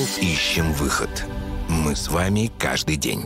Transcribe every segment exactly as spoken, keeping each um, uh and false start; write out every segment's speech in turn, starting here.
ищем выход. Мы с вами каждый день.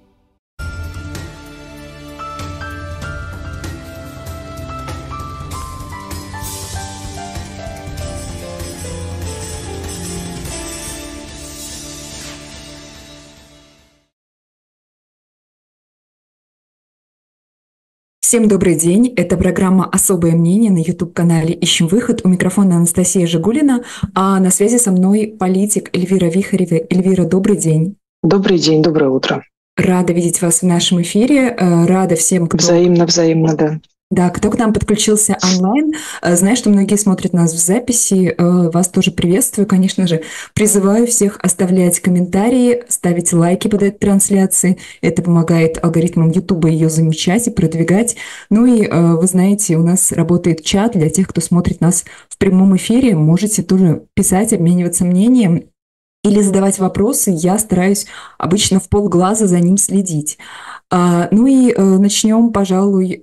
Всем добрый день. Это программа «Особое мнение» на YouTube-канале «Ищем выход». У микрофона Анастасия Жигулина, а на связи со мной политик Эльвира Вихарева. Эльвира, добрый день. Добрый день, доброе утро. Рада видеть вас в нашем эфире. Рада всем, кто... Взаимно, взаимно, да. Да, кто к нам подключился онлайн, знаю, что многие смотрят нас в записи, вас тоже приветствую, конечно же. Призываю всех оставлять комментарии, ставить лайки под этой трансляцией. Это помогает алгоритмам YouTube ее замечать и продвигать. Ну и вы знаете, у нас работает чат для тех, кто смотрит нас в прямом эфире. Можете тоже писать, обмениваться мнением или задавать вопросы. Я стараюсь обычно в полглаза за ним следить. Ну и начнем, пожалуй,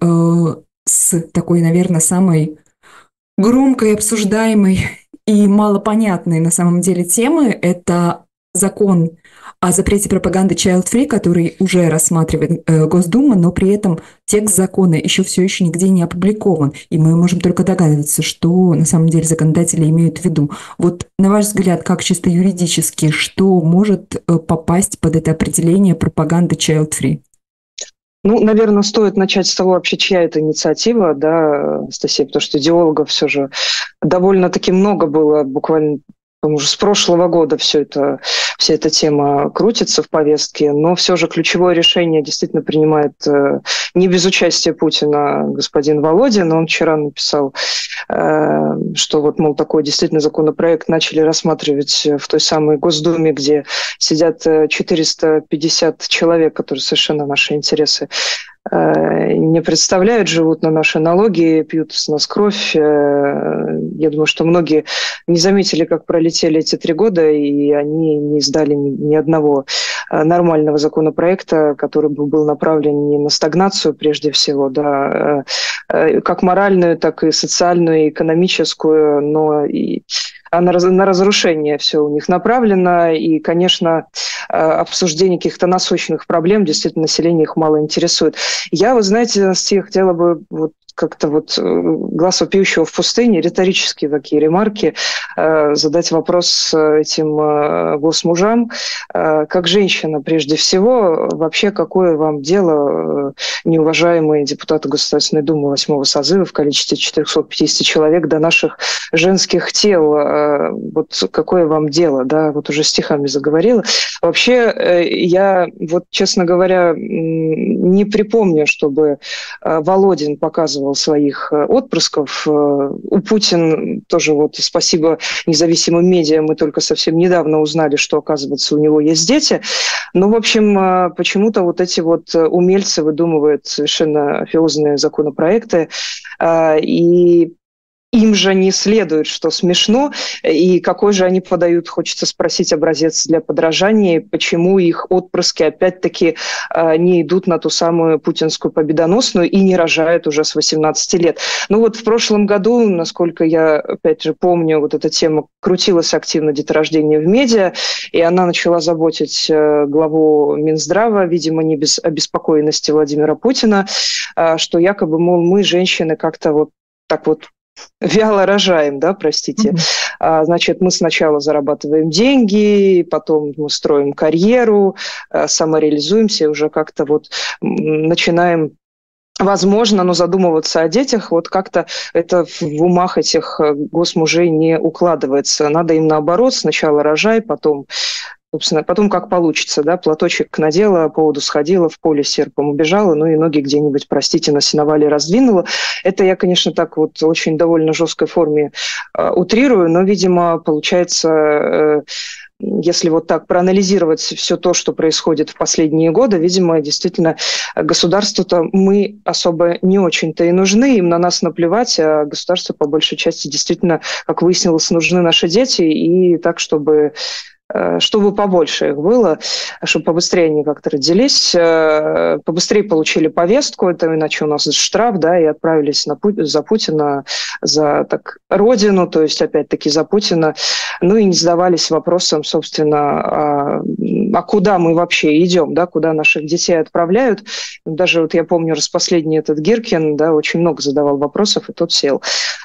с такой, наверное, самой громкой, обсуждаемой и малопонятной на самом деле темы. Это закон о запрете пропаганды Child Free, который уже рассматривает э, Госдума, но при этом текст закона еще все еще нигде не опубликован. И мы можем только догадываться, что на самом деле законодатели имеют в виду. Вот на ваш взгляд, как чисто юридически, что может э, попасть под это определение пропаганды Child Free? Ну, наверное, стоит начать с того, вообще, чья это инициатива, да, Анастасия, потому что идеологов все же довольно-таки много было, буквально уже с прошлого года все это, вся эта тема крутится в повестке, но все же ключевое решение действительно принимает э, не без участия Путина господин Володин. Он вчера написал, э, что вот, мол, такой действительно законопроект начали рассматривать в той самой Госдуме, где сидят четыреста пятьдесят человек, которые совершенно наши интересы не представляют, живут на наши налоги, пьют с нас кровь. Я думаю, что многие не заметили, как пролетели эти три года, и они не издали ни одного нормального законопроекта, который бы был направлен не на стагнацию прежде всего, да, как моральную, так и социальную, и экономическую, но и а на, на разрушение все у них направлено. И, конечно, обсуждение каких-то насущных проблем, действительно, население их мало интересует. Я, вы знаете, Настя, хотела бы вот как-то вот глаз вопиющего в пустыне, риторические такие ремарки, э, задать вопрос этим э, госмужам. Э, как женщина, прежде всего, вообще какое вам дело, э, неуважаемые депутаты Государственной Думы восьмого созыва в количестве четыреста пятьдесят человек, до наших женских тел? Э, вот какое вам дело, да, вот уже стихами заговорила. Вообще, э, я, вот, честно говоря, не припомню, чтобы э, Володин показывал своих отпрысков. У Путина тоже вот спасибо независимым медиа, мы только совсем недавно узнали, что, оказывается, у него есть дети. Но, в общем, почему-то вот эти вот умельцы выдумывают совершенно офиозные законопроекты, и им же не следует, что смешно, и какой же они подают, хочется спросить, образец для подражания, почему их отпрыски опять-таки не идут на ту самую путинскую победоносную и не рожают уже с восемнадцати лет. Ну вот в прошлом году, насколько я, опять же, помню, вот эта тема крутилась активно, деторождение в медиа, и она начала заботить главу Минздрава, видимо, не без обеспокоенности Владимира Путина, что якобы, мол, мы, женщины, как-то вот так вот вяло рожаем, да, простите. Mm-hmm. А, значит, мы сначала зарабатываем деньги, потом мы строим карьеру, а, самореализуемся и уже как-то вот начинаем, возможно, но задумываться о детях. Вот как-то это в умах этих госмужей не укладывается. Надо им наоборот, сначала рожай, потом... Собственно, потом как получится, да, платочек надела, по поводу сходила, в поле серпом убежала, ну и ноги где-нибудь, простите, на сеновале раздвинула. Это я, конечно, так вот очень довольно жесткой форме э, утрирую, но, видимо, получается, э, если вот так проанализировать все то, что происходит в последние годы, видимо, действительно, государству-то мы особо не очень-то и нужны, им на нас наплевать, а государству по большей части действительно, как выяснилось, нужны наши дети, и так, чтобы чтобы побольше их было, чтобы побыстрее они как-то родились, побыстрее получили повестку, это иначе у нас штраф, да, и отправились на Пу- за Путина, за так, родину, то есть опять-таки за Путина, ну и не задавались вопросом, собственно, а, а куда мы вообще идем, да, куда наших детей отправляют. Даже вот я помню, раз последний этот Гиркин, да, очень много задавал вопросов, и тот сел.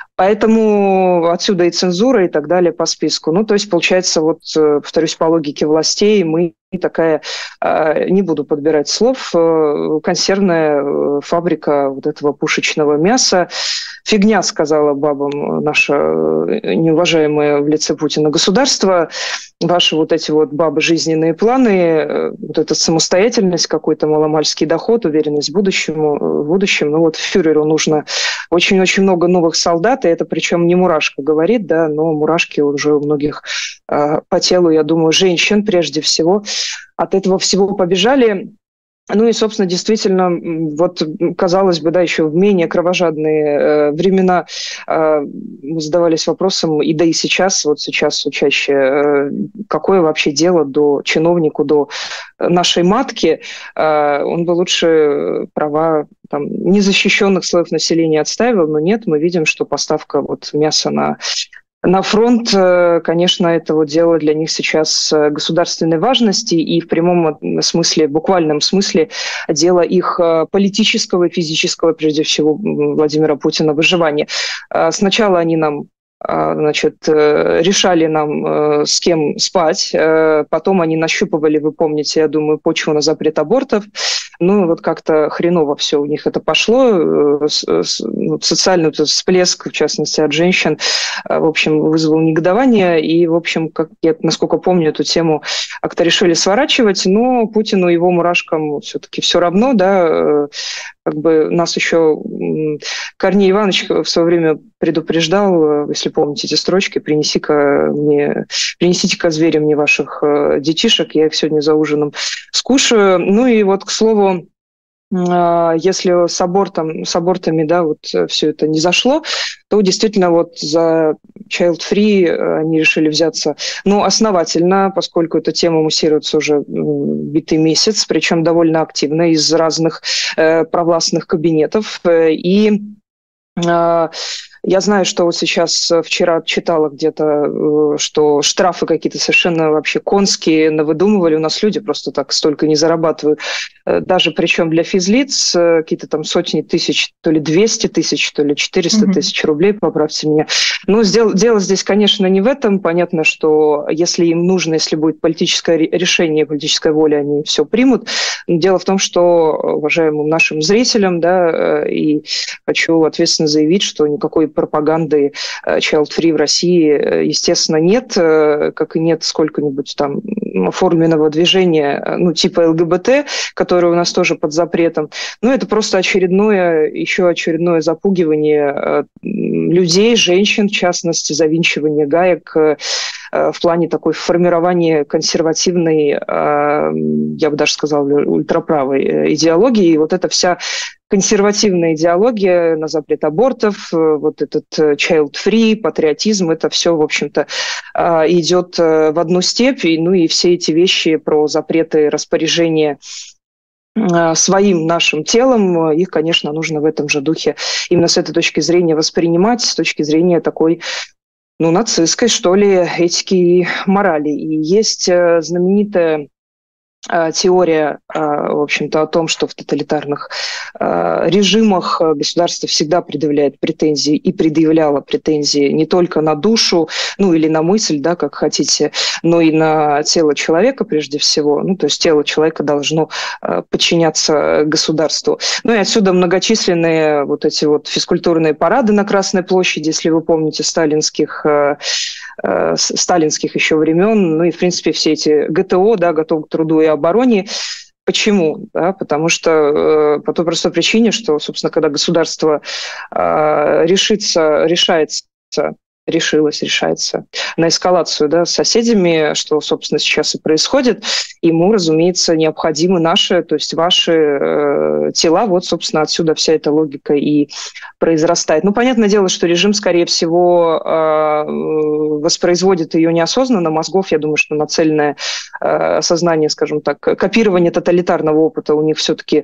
Поэтому отсюда и цензура, и так далее по списку. Ну, то есть, получается, вот, повторюсь, по логике властей, мы такая, не буду подбирать слов, консервная фабрика вот этого пушечного мяса. Фигня, сказала бабам наша неуважаемая в лице Путина государство. Ваши вот эти вот бабы жизненные планы, вот эта самостоятельность, какой-то маломальский доход, уверенность в будущем, в будущем. Ну вот фюреру нужно очень-очень много новых солдат, и это причем не Мурашко говорит, да, но мурашки уже у многих э, по телу, я думаю, женщин прежде всего от этого всего побежали. Ну и, собственно, действительно, вот, казалось бы, да, еще в менее кровожадные э, времена э, мы задавались вопросом, и да и сейчас, вот сейчас все чаще, э, какое вообще дело до чиновнику, до нашей матки, э, он бы лучше права там, незащищенных слоев населения отстаивал, но нет, мы видим, что поставка вот мяса на На фронт, конечно, это вот дело для них сейчас государственной важности и в прямом смысле, буквальном смысле, дело их политического и физического, прежде всего, Владимира Путина, выживания. Сначала они нам значит, решали нам, с кем спать. Потом они нащупывали, вы помните, я думаю, почву на запрет абортов. Ну, вот как-то хреново все у них это пошло. Социальный всплеск, в частности, от женщин, в общем, вызвал негодование. И, в общем, как я, насколько помню, эту тему как-то решили сворачивать. Но Путину и его мурашкам все-таки все равно, да, как бы нас еще Корней Иванович в свое время предупреждал, если помните эти строчки, принеси-ка мне, принесите-ка звери мне ваших детишек, я их сегодня за ужином скушаю. Ну и вот, к слову, если с абортом, с абортами, да, вот все это не зашло, то действительно вот за Child Free они решили взяться, ну, основательно, поскольку эта тема муссируется уже битый месяц, причем довольно активно из разных э, провластных кабинетов. И э, я знаю, что вот сейчас вчера читала где-то, что штрафы какие-то совершенно вообще конские навыдумывали. У нас люди просто так столько не зарабатывают. Даже причем для физлиц какие-то там сотни тысяч, то ли двести тысяч, то ли четыреста mm-hmm. тысяч рублей, поправьте меня. Но дело, дело здесь, конечно, не в этом. Понятно, что если им нужно, если будет политическое решение, политическая воля, они все примут. Но дело в том, что, уважаемым нашим зрителям, да, и хочу ответственно заявить, что никакой пропаганды Child Free в России, естественно, нет, как и нет сколько-нибудь там оформленного движения, ну, типа ЛГБТ, которое у нас тоже под запретом. Ну, это просто очередное, еще очередное запугивание людей, женщин, в частности, завинчивание гаек в плане такой формирования консервативной, я бы даже сказала, ультраправой идеологии. И вот эта вся консервативная идеология на запрет абортов, вот этот child free, патриотизм, это все, в общем-то, идет в одну степь. Ну и все эти вещи про запреты распоряжения своим нашим телом, их, конечно, нужно в этом же духе именно с этой точки зрения воспринимать, с точки зрения такой, ну, нацистской, что ли, этики и морали. И есть знаменитая теория, в общем-то, о том, что в тоталитарных режимах государство всегда предъявляет претензии и предъявляло претензии не только на душу, ну или на мысль, да, как хотите, но и на тело человека прежде всего. Ну, то есть тело человека должно подчиняться государству. Ну и отсюда многочисленные вот эти вот физкультурные парады на Красной площади, если вы помните, сталинских, сталинских еще времен, ну и, в принципе, все эти ГТО, да, готов к труду и обороне. Почему? Да, потому что э, по той простой причине, что, собственно, когда государство э, решится, решается решилась, решается на эскалацию, да, с соседями, что, собственно, сейчас и происходит. Ему, разумеется, необходимы наши, то есть ваши э, тела. Вот, собственно, отсюда вся эта логика и произрастает. Ну, понятное дело, что режим, скорее всего, э, воспроизводит ее неосознанно. Мозгов, я думаю, что нацеленное э, осознание, скажем так, копирование тоталитарного опыта у них все-таки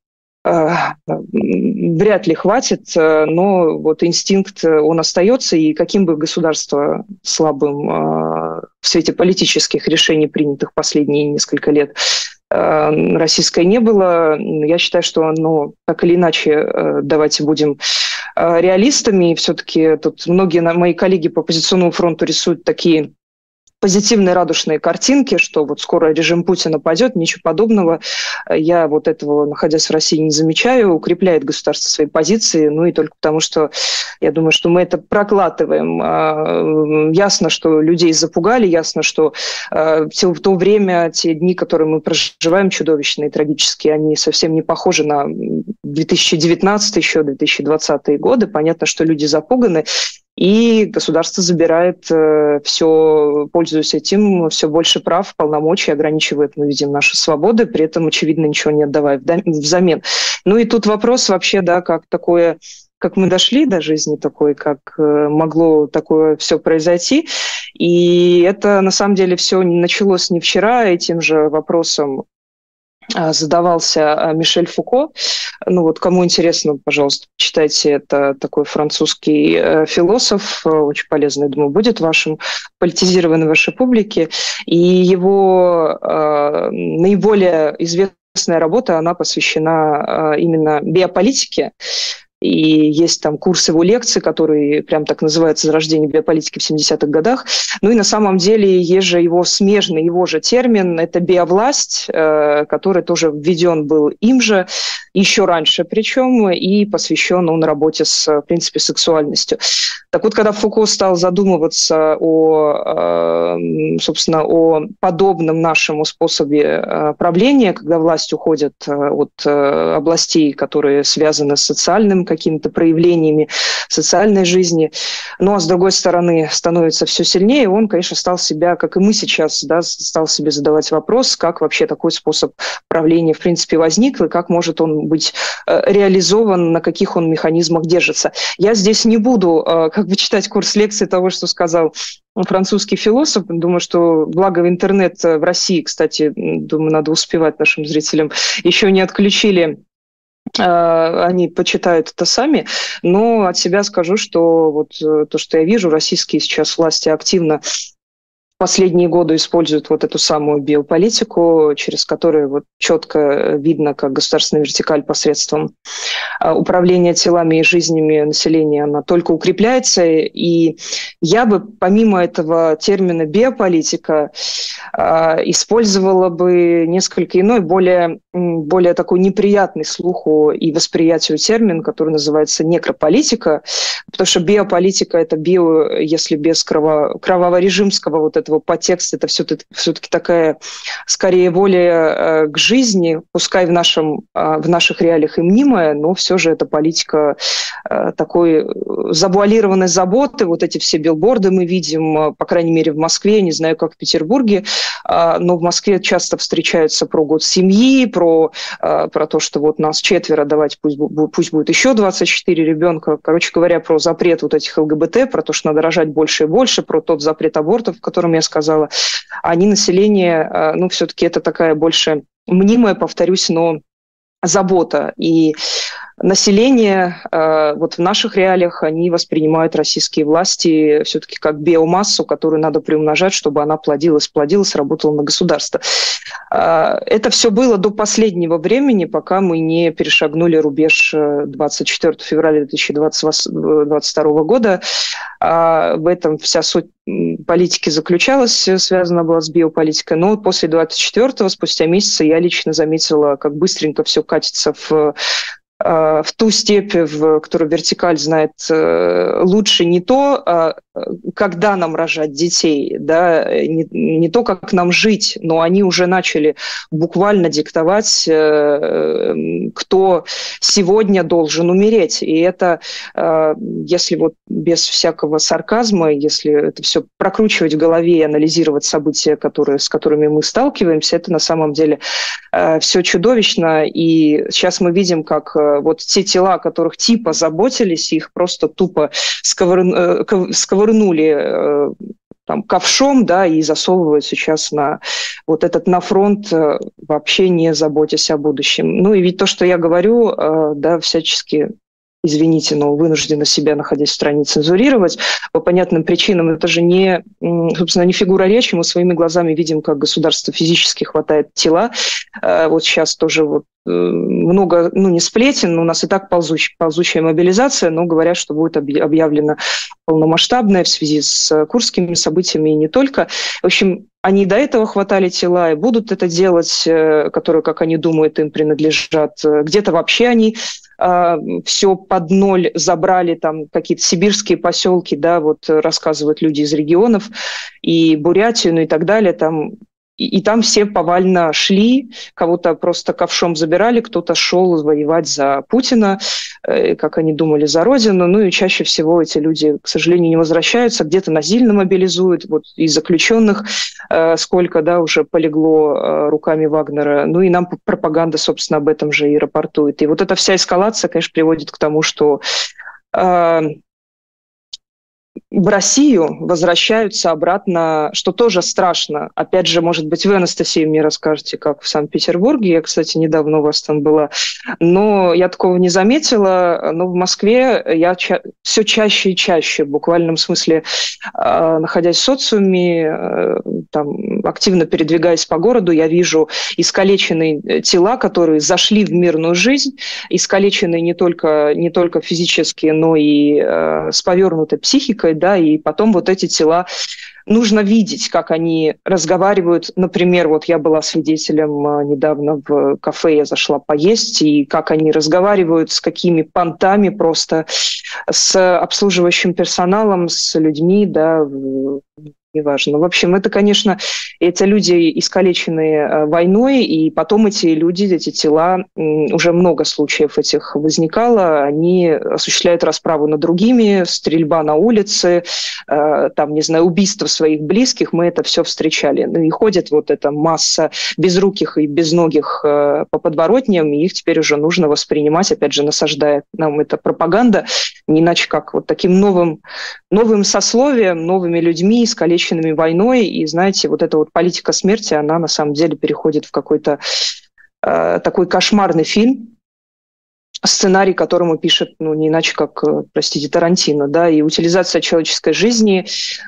вряд ли хватит, но вот инстинкт, он остается, и каким бы государство слабым в свете политических решений, принятых последние несколько лет, российское не было, я считаю, что оно так или иначе, давайте будем реалистами, и все-таки тут многие мои коллеги по оппозиционному фронту рисуют такие позитивные радужные картинки, что вот скоро режим Путина падет, ничего подобного. Я вот этого, находясь в России, не замечаю. Укрепляет государство свои позиции, ну и только потому, что я думаю, что мы это проглатываем. Ясно, что людей запугали, ясно, что в то время, те дни, которые мы проживаем, чудовищные, трагические, они совсем не похожи на две тысячи девятнадцатый, еще две тысячи двадцатые годы. Понятно, что люди запуганы. И государство забирает э, все, пользуясь этим, все больше прав, полномочий, ограничивает, мы видим, наши свободы, при этом, очевидно, ничего не отдавая взамен. Ну и тут вопрос вообще, да, как такое, как мы дошли до жизни такой, как э, могло такое все произойти. И это, на самом деле, все началось не вчера, этим же вопросом задавался Мишель Фуко. Ну вот, кому интересно, пожалуйста, читайте. Это такой французский э, философ, очень полезный, думаю, будет в вашем политизированной вашей публике. И его э, наиболее известная работа, она посвящена э, именно биополитике. И есть там курс его лекций, который прям так называется «Зарождение биополитики в семидесятых годах». Ну и на самом деле есть же его смежный, его же термин – это биовласть, который тоже введен был им же еще раньше причем, и посвящен он работе с, в принципе, сексуальностью. Так вот, когда Фуко стал задумываться о, собственно, о подобном нашему способе правления, когда власть уходит от областей, которые связаны с социальным какими-то проявлениями социальной жизни, ну а с другой стороны становится все сильнее, он, конечно, стал себя, как и мы сейчас, да, стал себе задавать вопрос, как вообще такой способ правления в принципе возник, и как может он быть реализован, на каких он механизмах держится. Я здесь не буду как бы читать курс лекций того, что сказал французский философ. Думаю, что благо интернет в России, кстати, думаю, надо успевать нашим зрителям, еще не отключили. Они почитают это сами, но от себя скажу, что вот то, что я вижу, российские сейчас власти активно последние годы используют вот эту самую биополитику, через которую вот четко видно, как государственная вертикаль посредством управления телами и жизнями населения, она только укрепляется. И я бы помимо этого термина биополитика использовала бы несколько иной, более, более такой неприятный слуху и восприятию термин, который называется некрополитика, потому что биополитика – это био, если без крово, кроваво-режимского вот этого подтекста, это все-таки, все-таки такая, скорее, воля к жизни, пускай в, нашем, в наших реалиях и мнимая, но все же это политика такой завуалированной заботы. Вот эти все билборды мы видим, по крайней мере, в Москве, не знаю, как в Петербурге, но в Москве часто встречаются про год семьи, про, про то, что вот нас четверо, давайте пусть, пусть будет еще двадцать четыре ребенка. Короче говоря, про запрет вот этих ЛГБТ, про то, что надо рожать больше и больше, про тот запрет абортов, о котором я сказала. Они население, ну, все-таки это такая больше мнимая, повторюсь, но забота. И население э, вот в наших реалиях, они воспринимают российские власти все-таки как биомассу, которую надо приумножать, чтобы она плодилась, плодилась, работала на государство. Э, это все было до последнего времени, пока мы не перешагнули рубеж двадцать четвёртого февраля две тысячи двадцать второго года. Э, в этом вся суть политики заключалась, связана была с биополитикой. Но после двадцать четвёртого, спустя месяцы, я лично заметила, как быстренько все катится в в ту степь, в которую вертикаль знает лучше не то, когда нам рожать детей, да, не, не то, как нам жить, но они уже начали буквально диктовать, кто сегодня должен умереть. И это, если вот без всякого сарказма, если это все прокручивать в голове и анализировать события, которые, с которыми мы сталкиваемся, это на самом деле все чудовищно. И сейчас мы видим, как вот те тела, о которых типа заботились, их просто тупо сковырнули, сковырнули там, ковшом, да, и засовывают сейчас на вот этот на фронт, вообще не заботясь о будущем. Ну и ведь то, что я говорю, да, всячески, извините, но вынуждена себя, находясь в стране, цензурировать по понятным причинам. Это же не, собственно, не фигура речи. Мы своими глазами видим, как государство физически хватает тела. Вот сейчас тоже вот много, ну, не сплетен, но у нас и так ползуч, ползучая мобилизация, но говорят, что будет объявлена полномасштабная в связи с курскими событиями и не только. В общем, они до этого хватали тела и будут это делать, которые, как они думают, им принадлежат. Где-то вообще они э, все под ноль забрали, там какие-то сибирские поселки, да, вот рассказывают люди из регионов, и Бурятию, ну и так далее, там. И, и там все повально шли, кого-то просто ковшом забирали, кто-то шел воевать за Путина, э, как они думали, за Родину. Ну и чаще всего эти люди, к сожалению, не возвращаются, где-то насильно мобилизуют. Вот из заключенных э, сколько, да, уже полегло э, руками Вагнера. Ну и нам пропаганда, собственно, об этом же и рапортует. И вот эта вся эскалация, конечно, приводит к тому, что Э, в Россию возвращаются обратно, что тоже страшно. Опять же, может быть, вы, Анастасия, мне расскажете, как в Санкт-Петербурге. Я, кстати, недавно у вас там была. Но я такого не заметила. Но в Москве я ча- все чаще и чаще, в буквальном смысле, э, находясь в социуме, э, там, активно передвигаясь по городу, я вижу искалеченные тела, которые зашли в мирную жизнь, искалеченные не только, не только физически, но и э, с повернутой психикой, да, и потом вот эти тела нужно видеть, как они разговаривают. Например, вот я была свидетелем недавно в кафе, я зашла поесть, и как они разговаривают, с какими понтами просто, с обслуживающим персоналом, с людьми, да, неважно. В общем, это, конечно, эти люди искалеченные войной, и потом эти люди, эти тела, уже много случаев этих возникало, они осуществляют расправу над другими, стрельба на улице, там, не знаю, убийство своих близких, мы это все встречали. И ходит вот эта масса безруких и безногих по подворотням, и их теперь уже нужно воспринимать, опять же, насаждая нам эта пропаганда, не иначе как вот таким новым, новым сословием, новыми людьми, искалеченными войной, и, знаете, вот эта вот политика смерти, она на самом деле переходит в какой-то э, такой кошмарный фильм, сценарий, которому пишет, ну, не иначе как, простите, Тарантино, да, и утилизация человеческой жизни,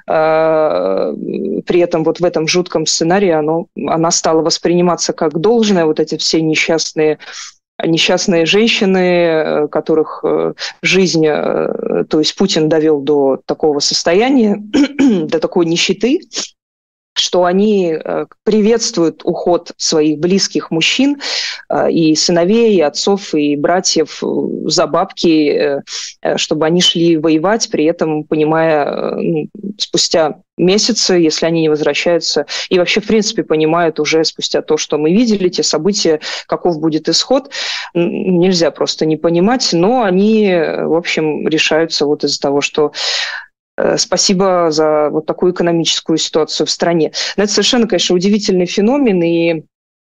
э, при этом вот в этом жутком сценарии оно, она стала восприниматься как должное, вот эти все несчастные несчастные женщины, которых жизнь, то есть Путин довел до такого состояния, до такой нищеты, что они приветствуют уход своих близких мужчин, и сыновей, и отцов, и братьев за бабки, чтобы они шли воевать, при этом понимая, ну, спустя месяцы, если они не возвращаются, и вообще, в принципе, понимают уже спустя то, что мы видели, те события, каков будет исход, нельзя просто не понимать, но они, в общем, решаются вот из-за того, что спасибо за вот такую экономическую ситуацию в стране. Но это совершенно, конечно, удивительный феномен, и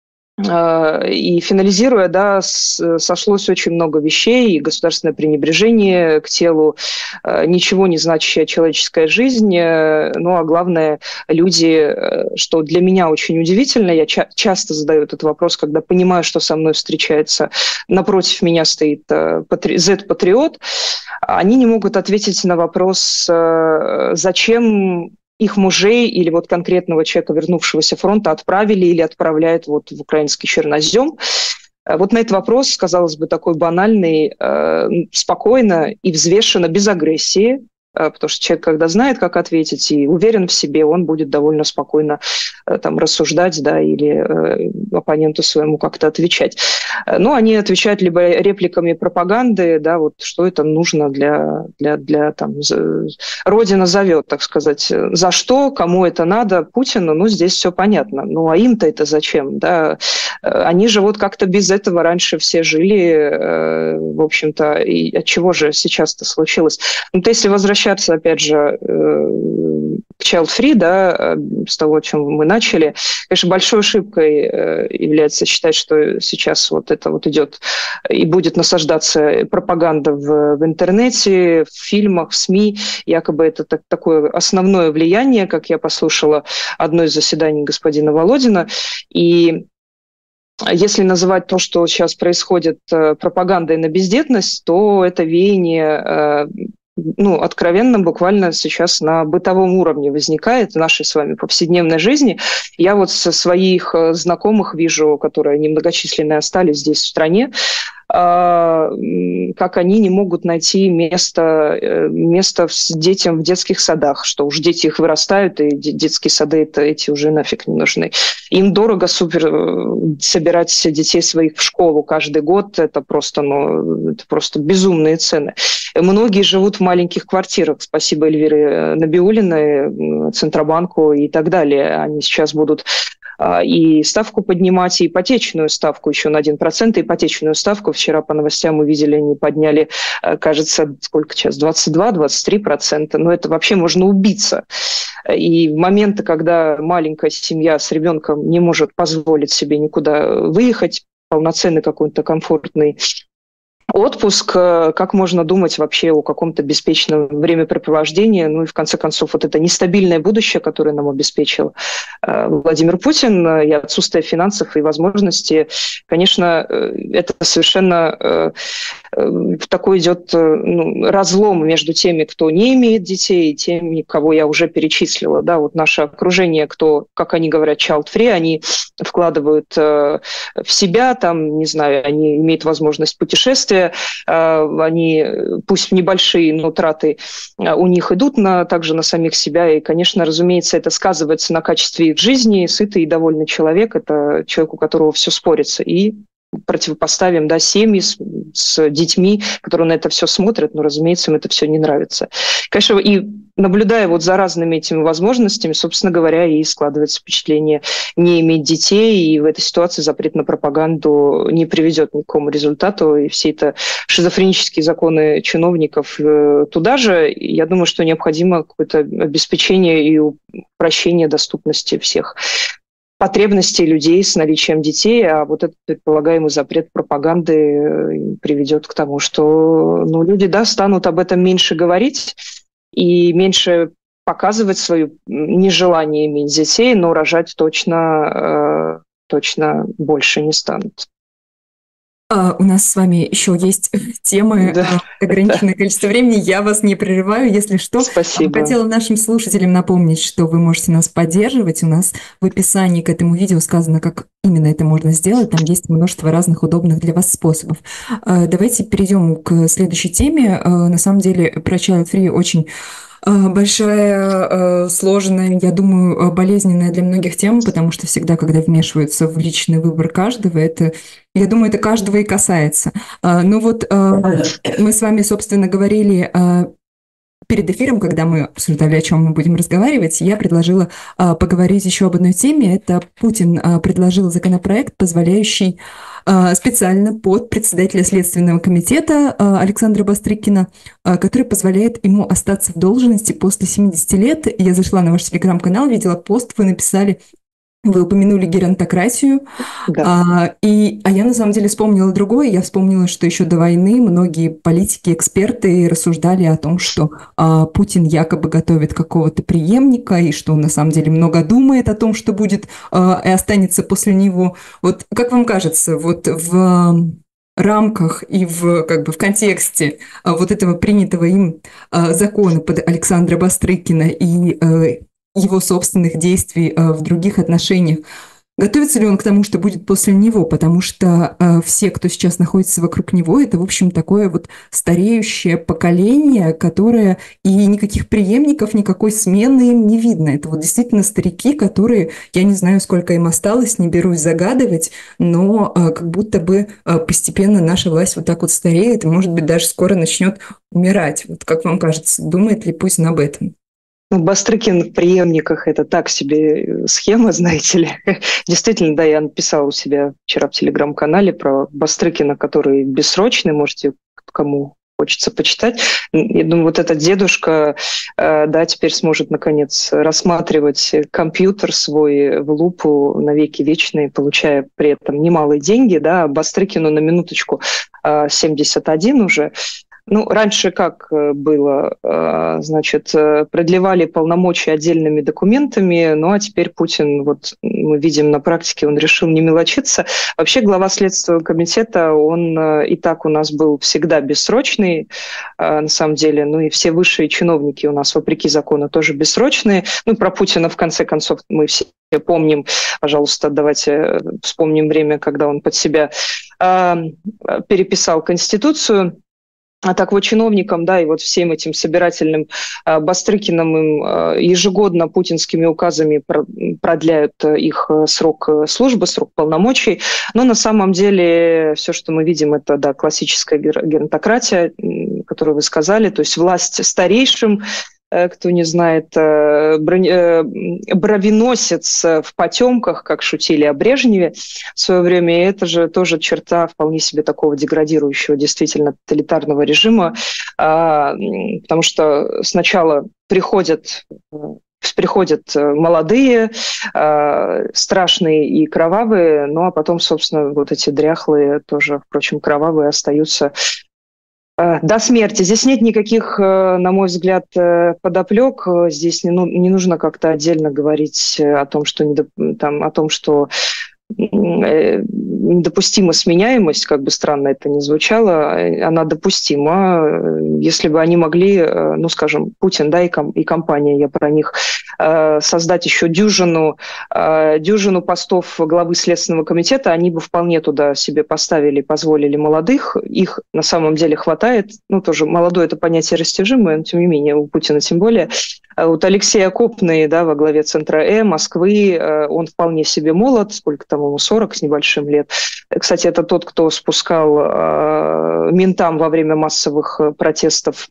И финализируя, да, сошлось очень много вещей, и государственное пренебрежение к телу, ничего не значащая человеческая жизнь, ну а главное, люди, что для меня очень удивительно, я ча- часто задаю этот вопрос, когда понимаю, что со мной встречается, напротив меня стоит зет-патриот, они не могут ответить на вопрос, зачем их мужей или вот конкретного человека, вернувшегося с фронта, отправили или отправляют вот в украинский чернозем. Вот на этот вопрос, казалось бы, такой банальный, э, спокойно и взвешенно, без агрессии, потому что человек, когда знает, как ответить, и уверен в себе, он будет довольно спокойно там рассуждать, да, или э, оппоненту своему как-то отвечать. Но они отвечают либо репликами пропаганды, да, вот что это нужно для, для, для там, за, Родина зовет, так сказать, за что, кому это надо, Путину, ну, здесь все понятно. Ну, а им-то это зачем, да? Они же вот как-то без этого раньше все жили, э, в общем-то, и от чего же сейчас-то случилось? Ну, то если возвращаться, опять же, э, к child-free, да, с того, о чем мы начали, конечно, большой ошибкой является считать, что сейчас вот это вот идет и будет насаждаться пропаганда в, в интернете, в фильмах, в СМИ. Якобы это так, такое основное влияние, как я послушала одно из заседаний господина Володина. И если называть то, что сейчас происходит, пропагандой на бездетность, то это веяние, ну, откровенно, буквально сейчас на бытовом уровне возникает в нашей с вами повседневной жизни. Я вот со своих знакомых вижу, которые немногочисленные остались здесь в стране, как они не могут найти место, место детям в детских садах, что уж дети их вырастают, и детские сады это, эти уже нафиг не нужны. Им дорого супер собирать детей своих в школу каждый год, это просто, ну, это просто безумные цены. Многие живут в маленьких квартирах, спасибо Эльвире Набиуллиной, Центробанку и так далее. Они сейчас будут и ставку поднимать, и ипотечную ставку еще на один процент. Ипотечную ставку вчера по новостям мы видели, они подняли, кажется, сколько сейчас, двадцать два - двадцать три процента. Но это вообще можно убиться. И в моменты, когда маленькая семья с ребенком не может позволить себе никуда выехать, полноценный какой-то комфортный отпуск, как можно думать вообще о каком-то беспечном времяпрепровождении, ну и в конце концов вот это нестабильное будущее, которое нам обеспечил Владимир Путин, и отсутствие финансов и возможностей, конечно, это совершенно такой идет, ну, разлом между теми, кто не имеет детей, и теми, кого я уже перечислила. Да, вот наше окружение, кто, как они говорят, child-free, они вкладывают в себя, там, не знаю, они имеют возможность путешествия, они, пусть небольшие, но траты у них идут на, также на самих себя. И, конечно, разумеется, это сказывается на качестве их жизни. Сытый и довольный человек – это человек, у которого все спорится. И противопоставим, да, семьи с, с детьми, которые на это все смотрят, но, разумеется, им это все не нравится. Конечно, и наблюдая вот за разными этими возможностями, собственно говоря, и складывается впечатление не иметь детей, и в этой ситуации запрет на пропаганду не приведет ни к какому результату, и все это шизофренические законы чиновников туда же. Я думаю, что необходимо какое-то обеспечение и упрощение доступности всех потребностей людей с наличием детей, а вот этот предполагаемый запрет пропаганды приведет к тому, что, ну, люди, да, станут об этом меньше говорить и меньше показывать свое нежелание иметь детей, но рожать точно, э, точно больше не станут. Uh, у нас с вами еще есть темы, да, ограниченное да. количество времени. Я вас не прерываю, если что. Спасибо. Хотела нашим слушателям напомнить, что вы можете нас поддерживать. У нас в описании к этому видео сказано, как именно это можно сделать. Там есть множество разных удобных для вас способов. Uh, давайте перейдем к следующей теме. Uh, на самом деле про child-free очень большая, сложная, я думаю, болезненная для многих тема, потому что всегда, когда вмешиваются в личный выбор каждого, это, я думаю, это каждого и касается. Ну вот мы с вами, собственно, говорили перед эфиром, когда мы обсуждали, о чем мы будем разговаривать, я предложила поговорить еще об одной теме. Это Путин предложил законопроект, позволяющий специально под председателя Следственного комитета Александра Бастрыкина, который позволяет ему остаться в должности после семидесяти лет. Я зашла на ваш телеграм-канал, видела пост, вы написали, вы упомянули геронтократию, да. а, и, а я на самом деле вспомнила другое. Я вспомнила, что еще до войны многие политики, эксперты рассуждали о том, что а, Путин якобы готовит какого-то преемника, и что он на самом деле много думает о том, что будет а, и останется после него. Вот как вам кажется, вот в рамках и в, как бы, в контексте а, вот этого принятого им а, закона под Александра Бастрыкина и а, его собственных действий в других отношениях, Готовится ли он к тому, что будет после него? Потому что э, все, кто сейчас находится вокруг него, это, в общем, такое вот стареющее поколение, которое и никаких преемников, никакой смены им не видно. Это вот действительно старики, которые, я не знаю, сколько им осталось, не берусь загадывать, но э, как будто бы э, постепенно наша власть вот так вот стареет и, может быть, даже скоро начнет умирать. Вот как вам кажется, думает ли Путин об этом? Ну, Бастрыкин в преемниках – это так себе схема, знаете ли. Действительно, да, я написала у себя вчера в Телеграм-канале про Бастрыкина, который бессрочный, можете, кому хочется почитать. Я думаю, вот этот дедушка, да, теперь сможет, наконец, рассматривать компьютер свой в лупу навеки вечные, получая при этом немалые деньги, да. Бастрыкину на минуточку семьдесят один уже. Ну, раньше как было, значит, продлевали полномочия отдельными документами, ну а теперь Путин, вот мы видим на практике, он решил не мелочиться. Вообще глава Следственного комитета, он и так у нас был всегда бессрочный, на самом деле, ну и все высшие чиновники у нас, вопреки закону, тоже бессрочные. Ну, про Путина, в конце концов, мы все помним, пожалуйста, давайте вспомним время, когда он под себя переписал Конституцию. А так вот чиновникам, да, и вот всем этим собирательным э, Бастрыкиным э, ежегодно путинскими указами продляют их срок службы, срок полномочий. Но на самом деле все, что мы видим, это, да, классическая геронтократия, которую вы сказали, то есть власть старейшим, кто не знает, бровеносец в потемках, как шутили о Брежневе в свое время. И это же тоже черта вполне себе такого деградирующего, действительно, тоталитарного режима, потому что сначала приходят... Приходят молодые, э, страшные и кровавые, ну а потом, собственно, вот эти дряхлые, тоже, впрочем, кровавые, остаются до смерти. Здесь нет никаких, на мой взгляд, подоплек. Здесь не, ну, не нужно как-то отдельно говорить о том, что, недоп... там, о том, что недопустима сменяемость, как бы странно это ни звучало, она допустима. Если бы они могли, ну, скажем, Путин, да, и, ком- и компания, я про них, создать еще дюжину, дюжину постов главы Следственного комитета, они бы вполне туда себе поставили, позволили молодых. Их на самом деле хватает. Ну, тоже молодое – это понятие растяжимое, но тем не менее у Путина тем более. Вот Алексей Окопный, да, во главе Центра Э, Москвы, он вполне себе молод, сколько там ему, сорок с небольшим лет. Кстати, это тот, кто спускал э, ментам во время массовых протестов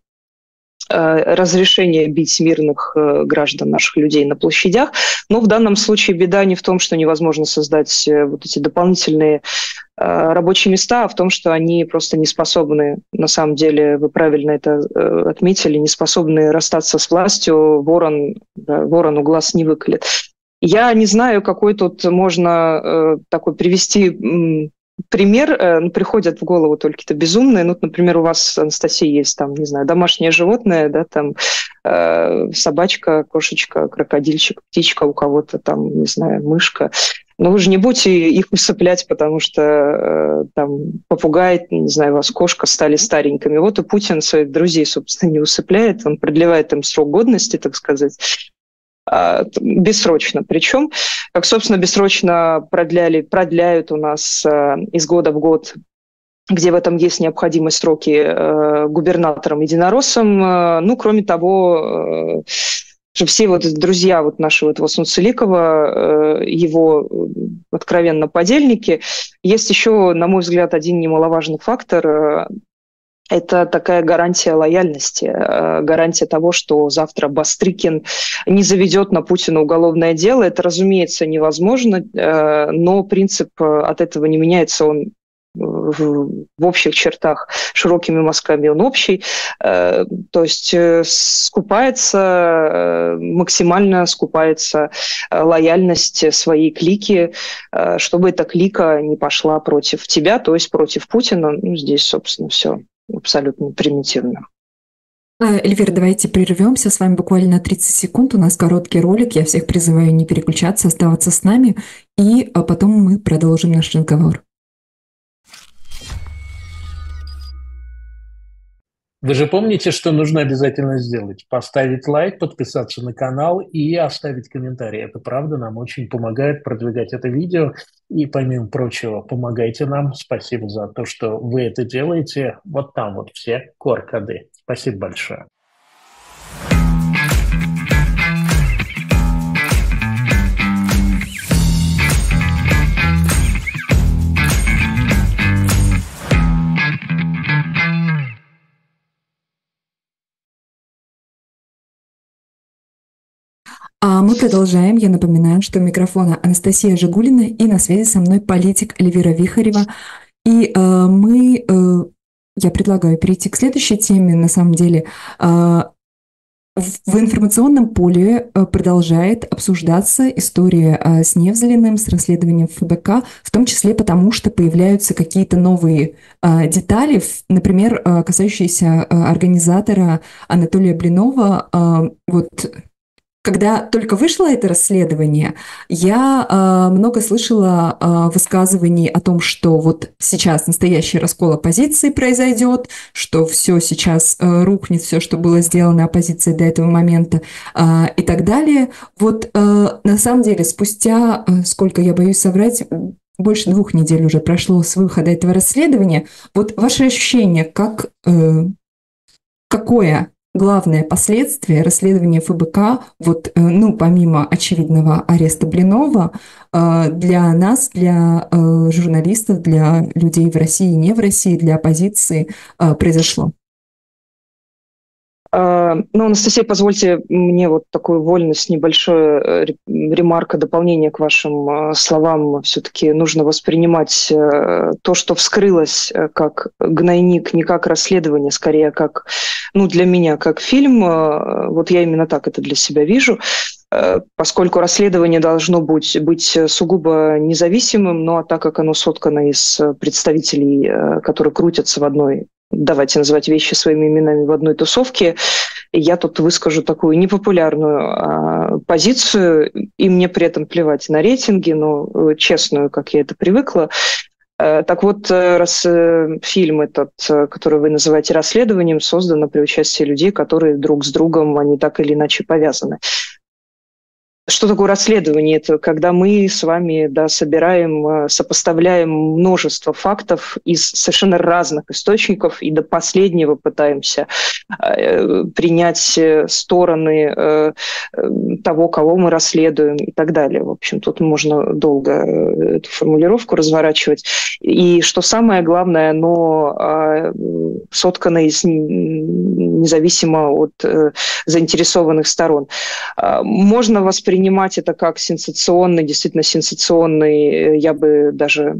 э, разрешение бить мирных э, граждан, наших людей на площадях. Но в данном случае беда не в том, что невозможно создать э, вот эти дополнительные рабочие места, а в том, что они просто не способны, на самом деле, вы правильно это э, отметили, не способны расстаться с властью, ворон, да, ворону глаз не выколет. Я не знаю, какой тут можно э, такой привести м, пример. Э, ну, приходят в голову только какие-то безумные. Ну, например, у вас, Анастасия, есть там, не знаю, домашнее животное, да, там э, собачка, кошечка, крокодильчик, птичка, у кого-то там, не знаю, мышка. Но вы же не будете их усыплять, потому что э, там попугай, не знаю, у вас кошка стали старенькими. Вот и Путин своих друзей, собственно, не усыпляет, он продлевает им срок годности, так сказать, э, бессрочно. Причем, как, собственно, бессрочно продляли, продляют у нас э, из года в год, где в этом есть необходимость, сроки э, губернаторам-единороссам. Э, ну, кроме того... Э, что все вот друзья вот нашего этого Суцеликова, его откровенно подельники. Есть еще, на мой взгляд, один немаловажный фактор. Это такая гарантия лояльности, гарантия того, что завтра Бастрыкин не заведет на Путина уголовное дело. Это, разумеется, невозможно, но принцип от этого не меняется, он в общих чертах широкими мазками он общий, то есть скупается, максимально скупается лояльность своей клики, чтобы эта клика не пошла против тебя, то есть против Путина. Ну, здесь, собственно, все абсолютно примитивно. Эльвира, давайте прервемся с вами буквально на тридцать секунд. У нас короткий ролик. Я всех призываю не переключаться, оставаться с нами, и потом мы продолжим наш разговор. Вы же помните, что нужно обязательно сделать? Поставить лайк, подписаться на канал и оставить комментарий. Это правда нам очень помогает продвигать это видео. И, помимо прочего, помогайте нам. Спасибо за то, что вы это делаете. Вот там вот все ку ар-коды. Спасибо большое. А мы продолжаем. Я напоминаю, что у микрофона Анастасия Жигулина и на связи со мной политик Эльвира Вихарева. И э, мы, э, я предлагаю перейти к следующей теме. На самом деле, э, в информационном поле э, продолжает обсуждаться история э, с Невзлиным, с расследованием эф бэ ка, в том числе потому, что появляются какие-то новые э, детали, в- например, э, касающиеся э, организатора Анатолия Блинова. Э, вот когда только вышло это расследование, я э, много слышала э, высказываний о том, что вот сейчас настоящий раскол оппозиции произойдет, что все сейчас э, рухнет, все, что было сделано оппозицией до этого момента э, и так далее. Вот э, на самом деле спустя, э, сколько я боюсь соврать, больше двух недель уже прошло с выхода этого расследования. Вот ваши ощущения, как, э, какое главное последствие расследования эф бэ ка, вот, э, ну, помимо очевидного ареста Блинова, э, для нас, для э, журналистов, для людей в России и не в России, для оппозиции э, произошло? А, Ну, Анастасия, позвольте мне вот такую вольность, небольшое э, ре- ремарка, дополнение к вашим э, словам. Все-таки нужно воспринимать э, то, что вскрылось, э, как гнойник, не как расследование, скорее как, ну, для меня, как фильм. Э, Вот я именно так это для себя вижу. Э, Поскольку расследование должно быть, быть сугубо независимым, ну а так как оно соткано из э, представителей, э, которые крутятся в одной, давайте называть вещи своими именами, в одной тусовке, я тут выскажу такую непопулярную а, позицию, и мне при этом плевать на рейтинги, но э, честную, как я это привыкла. Э, Так вот, э, раз э, фильм этот, э, который вы называете расследованием, создан при участии людей, которые друг с другом, они так или иначе повязаны. Что такое расследование? Это когда мы с вами, да, собираем, э, сопоставляем множество фактов из совершенно разных источников и до последнего пытаемся э, принять э, стороны э, э, того, кого мы расследуем и так далее. В общем, тут можно долго э, эту формулировку разворачивать. И что самое главное, оно э, соткано из н- независимо от э, заинтересованных сторон. А, Можно воспринимать это как сенсационный, действительно сенсационный, э, я бы даже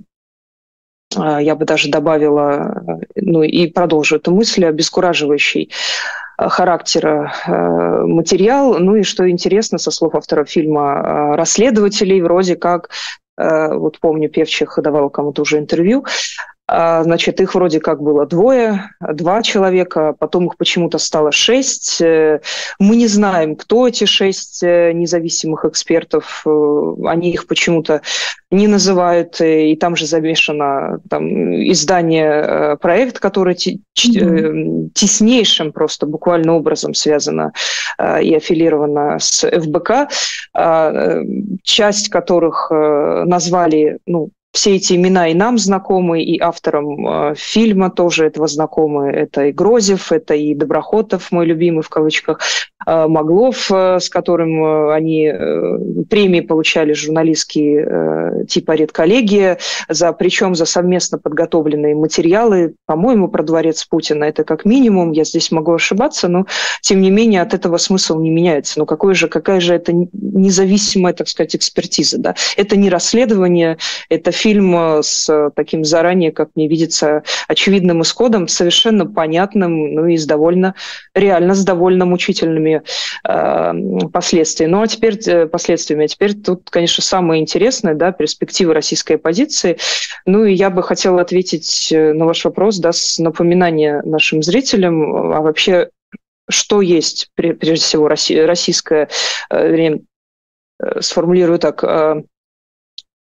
а, я бы даже добавила, э, ну и продолжу эту мысль, обескураживающий э, характера э, материал. Ну и что интересно, со слов автора фильма, э, расследователей вроде как, э, вот помню, Певчих давал кому-то уже интервью, а, значит, их вроде как было двое, два человека, потом их почему-то стало шесть. Э, Мы не знаем, кто эти шесть э, независимых экспертов. Э, Они их почему-то не называют, э, и там же замешано там, издание э, «Проект», который те- ч- э, теснейшим просто буквально образом связано э, и аффилировано с эф бэ ка, а, э, часть которых э, назвали, ну, все эти имена и нам знакомы, и авторам э, фильма тоже этого знакомы. Это и Грозев, это и Доброхотов, мой любимый в кавычках, э, Моглов, э, с которым э, они э, премии получали журналистские э, типа «Редколлегия», за, причем за совместно подготовленные материалы, по-моему, про дворец Путина. Это как минимум, я здесь могу ошибаться, но тем не менее от этого смысл не меняется. Но какой же, какая же это независимая, так сказать, экспертиза? Да? Это не расследование, это фильм с таким заранее, как мне видится, очевидным исходом, совершенно понятным, ну и с довольно, реально с довольно мучительными э, последствиями. Ну а теперь э, последствиями. А теперь тут, конечно, самое интересное, да, перспективы российской оппозиции. Ну и я бы хотела ответить на ваш вопрос, да, с напоминания нашим зрителям, а вообще что есть, прежде всего, российское, э, сформулирую так,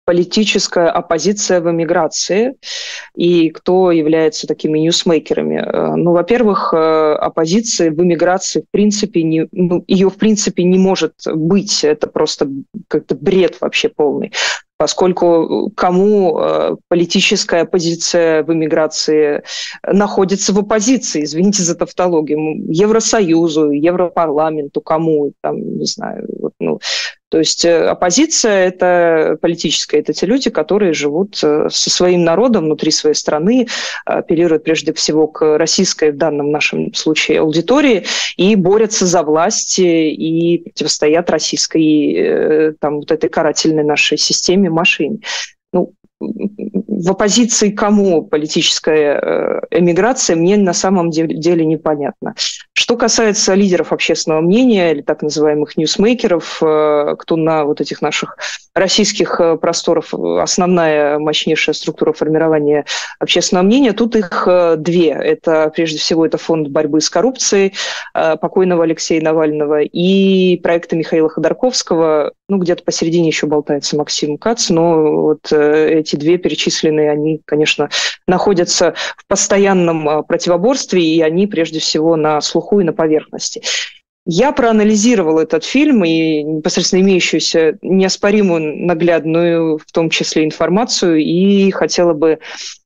политическая оппозиция в эмиграции и кто является такими ньюсмейкерами. Ну, во-первых, оппозиции в эмиграции в принципе не, ну, ее в принципе не может быть. Это просто как-то бред вообще полный. Поскольку кому э, политическая оппозиция в эмиграции находится в оппозиции, извините за тавтологию, Евросоюзу, Европарламенту, кому, там, не знаю, вот, ну, то есть оппозиция это политическая, это те люди, которые живут со своим народом внутри своей страны, апеллируют прежде всего к российской, в данном нашем случае, аудитории, и борются за власть и противостоят российской, там, вот этой карательной нашей системе, машине. Ну, в оппозиции кому политическая эмиграция, мне на самом деле непонятно. Что касается лидеров общественного мнения или так называемых ньюсмейкеров, кто на вот этих наших российских просторах основная мощнейшая структура формирования общественного мнения, тут их две. Это, прежде всего, это фонд борьбы с коррупцией покойного Алексея Навального и проекты Михаила Ходорковского, ну, где-то посередине еще болтается Максим Кац, но вот эти две перечисленные, они, конечно, находятся в постоянном противоборстве, и они, прежде всего, на слуху и на поверхности. Я проанализировала этот фильм и непосредственно имеющуюся неоспоримую, наглядную, в том числе, информацию, и хотела бы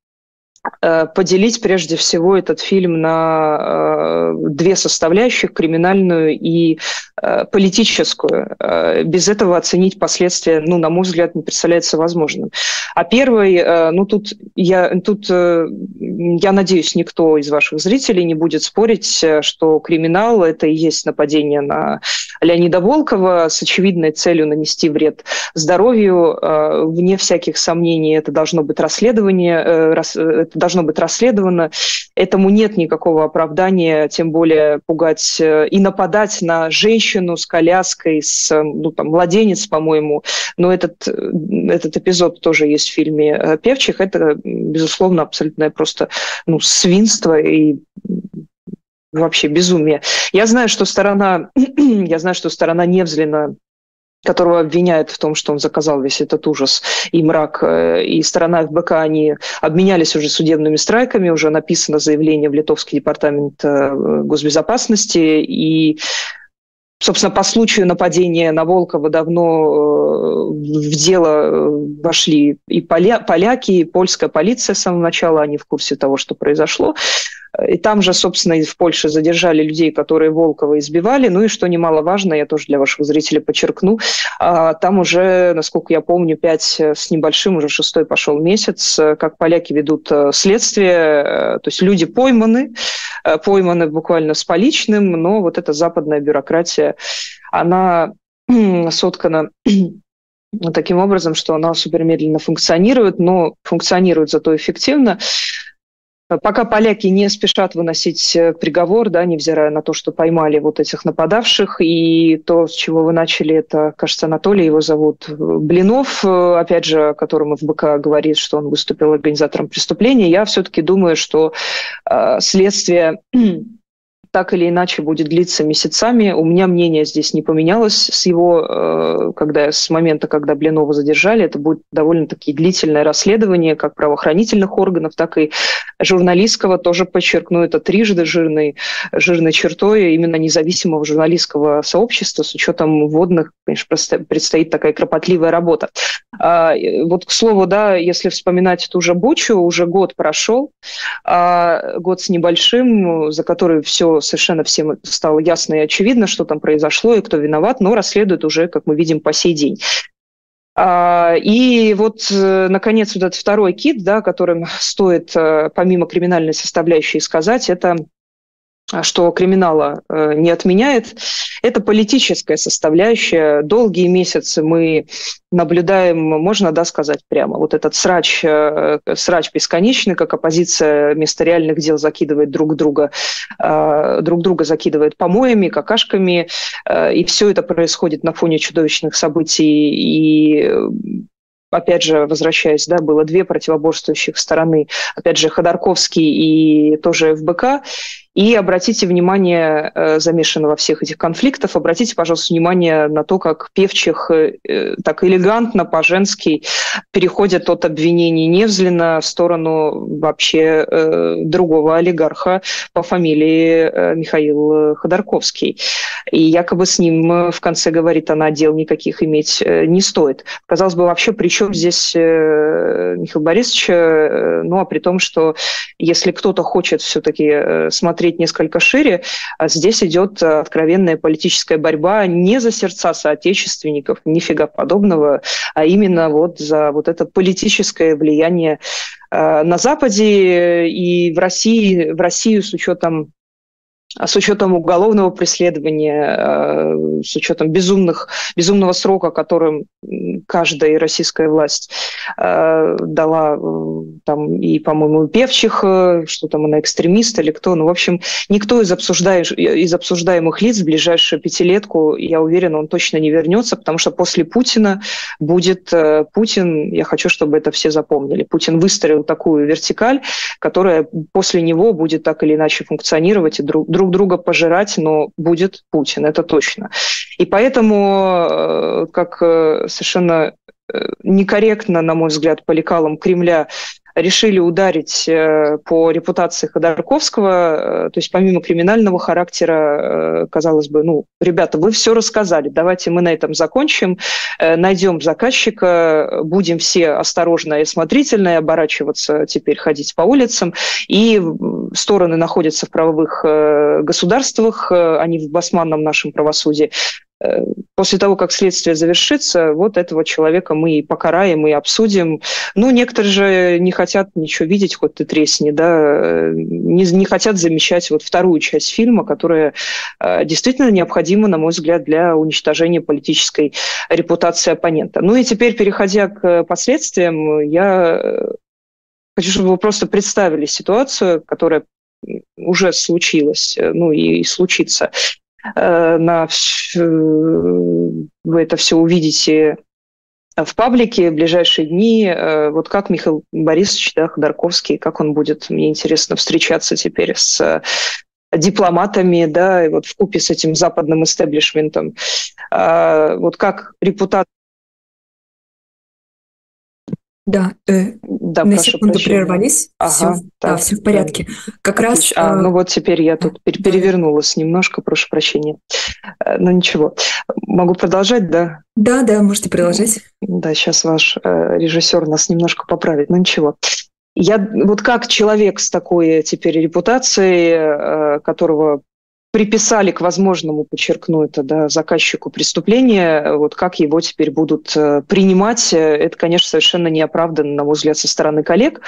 поделить прежде всего этот фильм на э, две составляющих, криминальную и э, политическую. Э, без этого оценить последствия, ну, на мой взгляд, не представляется возможным. А первый, э, ну, тут, я, тут э, я надеюсь, никто из ваших зрителей не будет спорить, что криминал – это и есть нападение на Леонида Волкова с очевидной целью нанести вред здоровью. Э, вне всяких сомнений, это должно быть расследование, э, рас, должно быть расследовано. Этому нет никакого оправдания, тем более пугать и нападать на женщину с коляской, с, ну, там, младенец, по-моему. Но этот, этот эпизод тоже есть в фильме «Певчих». Это, безусловно, абсолютное просто, ну, свинство и вообще безумие. Я знаю, что сторона, я знаю, что сторона Невзлина, которого обвиняют в том, что он заказал весь этот ужас и мрак, и сторона эф бэ ка, они обменялись уже судебными страйками, уже написано заявление в Литовский департамент госбезопасности, и, собственно, по случаю нападения на Волкова давно в дело вошли и поля, поляки, и польская полиция с самого начала, они в курсе того, что произошло. И там же, собственно, в Польше задержали людей, которые Волкова избивали. Ну и, что немаловажно, я тоже для ваших зрителей подчеркну, там уже, насколько я помню, пять с небольшим, уже шестой пошел месяц, как поляки ведут следствие. То есть люди пойманы, пойманы буквально с поличным, но вот эта западная бюрократия, она соткана таким образом, что она супермедленно функционирует, но функционирует зато эффективно. Пока поляки не спешат выносить приговор, да, невзирая на то, что поймали вот этих нападавших, и то, с чего вы начали, это, кажется, Анатолий, его зовут, Блинов, опять же, о котором эф бэ ка говорит, что он выступил организатором преступления, я все-таки думаю, что э, следствие так или иначе будет длиться месяцами. У меня мнение здесь не поменялось с его, когда, с момента, когда Блинова задержали. Это будет довольно-таки длительное расследование как правоохранительных органов, так и журналистского. Тоже подчеркну, это трижды жирной, жирной чертой именно независимого журналистского сообщества. С учетом вводных, конечно, предстоит такая кропотливая работа. А, вот, к слову, да, если вспоминать ту же Бучу, уже год прошел, а, год с небольшим, за который все совершенно всем стало ясно и очевидно, что там произошло и кто виноват, но расследуют уже, как мы видим, по сей день. А, и вот, наконец, вот этот второй кит, да, которым стоит, помимо криминальной составляющей, сказать, это что криминала э, не отменяет, это политическая составляющая. Долгие месяцы мы наблюдаем, можно, да, сказать прямо, вот этот срач, э, срач бесконечный, как оппозиция вместо реальных дел закидывает друг друга, э, друг друга закидывает помоями, какашками, э, и все это происходит на фоне чудовищных событий. И опять же, возвращаясь, да, было две противоборствующих стороны, опять же, Ходорковский и тоже эф бэ ка. И обратите внимание, замешано во всех этих конфликтах, обратите, пожалуйста, внимание на то, как Певчих так элегантно, по-женски переходят от обвинений Невзлина в сторону вообще другого олигарха по фамилии Михаил Ходорковский. И якобы с ним в конце говорит, она дел никаких иметь не стоит. Казалось бы, вообще при чем здесь Михаил Борисович? Ну, а при том, что если кто-то хочет все-таки смотреть несколько шире, здесь идет откровенная политическая борьба не за сердца соотечественников, нифига подобного, а именно вот за вот это политическое влияние на Западе и в России, в Россию с учетом с учетом уголовного преследования, с учетом безумных, безумного срока, которым каждая российская власть дала там и, по-моему, Певчих, что там она экстремист или кто. Ну, в общем, никто из, обсуждаешь, из обсуждаемых лиц в ближайшую пятилетку, я уверена, он точно не вернется, потому что после Путина будет Путин, я хочу, чтобы это все запомнили, Путин выстроил такую вертикаль, которая после него будет так или иначе функционировать и друг друг друга пожирать, но будет Путин, это точно. И поэтому, как совершенно некорректно, на мой взгляд, по лекалам Кремля решили ударить по репутации Ходорковского, то есть помимо криминального характера, казалось бы, ну, ребята, вы все рассказали, давайте мы на этом закончим, найдем заказчика, будем все осторожно и осмотрительно оборачиваться, теперь ходить по улицам, и стороны находятся в правовых государствах, а не в басманном нашем правосудии. После того, как следствие завершится, вот этого человека мы и покараем, и обсудим. Ну, некоторые же не хотят ничего видеть, хоть ты тресни, да, не, не хотят замечать вот вторую часть фильма, которая действительно необходима, на мой взгляд, для уничтожения политической репутации оппонента. Ну и теперь, переходя к последствиям, я хочу, чтобы вы просто представили ситуацию, которая уже случилась, ну и случится. На, вы это все увидите в паблике в ближайшие дни. Вот как Михаил Борисович, да, Ходорковский, как он будет, мне интересно, встречаться теперь с дипломатами, да, и вот вкупе с этим западным истеблишментом. Вот как репутация. Да, э, да, на секунду прощения. Прервались. Ага, все, да, да, все в порядке. Как Отлично. раз. А, ну вот теперь я тут да. перевернулась немножко, прошу прощения. Но ничего. Могу продолжать, да? Да, да, можете продолжать. Да, сейчас ваш э, режиссер нас немножко поправит, но ничего. Я вот как человек с такой теперь репутацией, э, которого приписали к возможному, подчеркну это, да, заказчику преступления, вот как его теперь будут э, принимать, это, конечно, совершенно неоправданно, на мой взгляд, со стороны коллег.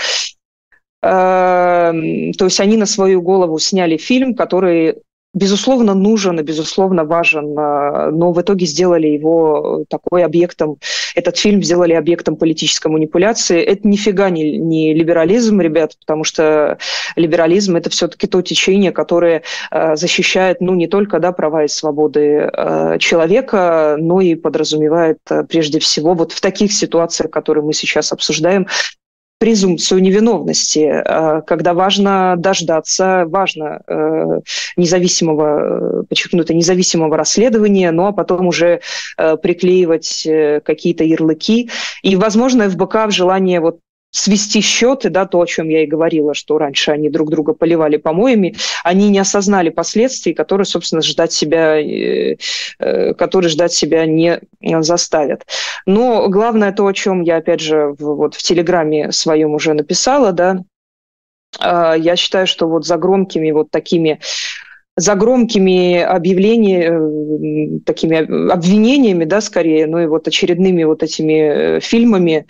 Э, то есть они на свою голову сняли фильм, который, безусловно, нужен и, безусловно, важен, но в итоге сделали его такой объектом, этот фильм сделали объектом политической манипуляции. Это нифига не, не либерализм, ребят, потому что либерализм – это все-таки то течение, которое э, защищает, ну, не только, да, права и свободы э, человека, но и подразумевает, э, прежде всего, вот в таких ситуациях, которые мы сейчас обсуждаем, презумпцию невиновности, когда важно дождаться, важно независимого, подчеркну, это независимого расследования, ну а потом уже приклеивать какие-то ярлыки. И, возможно, эф бэ ка в желании вот свести счеты, да, то, о чем я и говорила, что раньше они друг друга поливали помоями, они не осознали последствий, которые, собственно, ждать себя, э, э, которые ждать себя не заставят. Но главное то, о чем я, опять же, в, вот в Телеграме своем уже написала, да, э, я считаю, что вот за громкими вот такими за громкими объявлениями, такими обвинениями, да, скорее, ну и вот очередными вот этими фильмами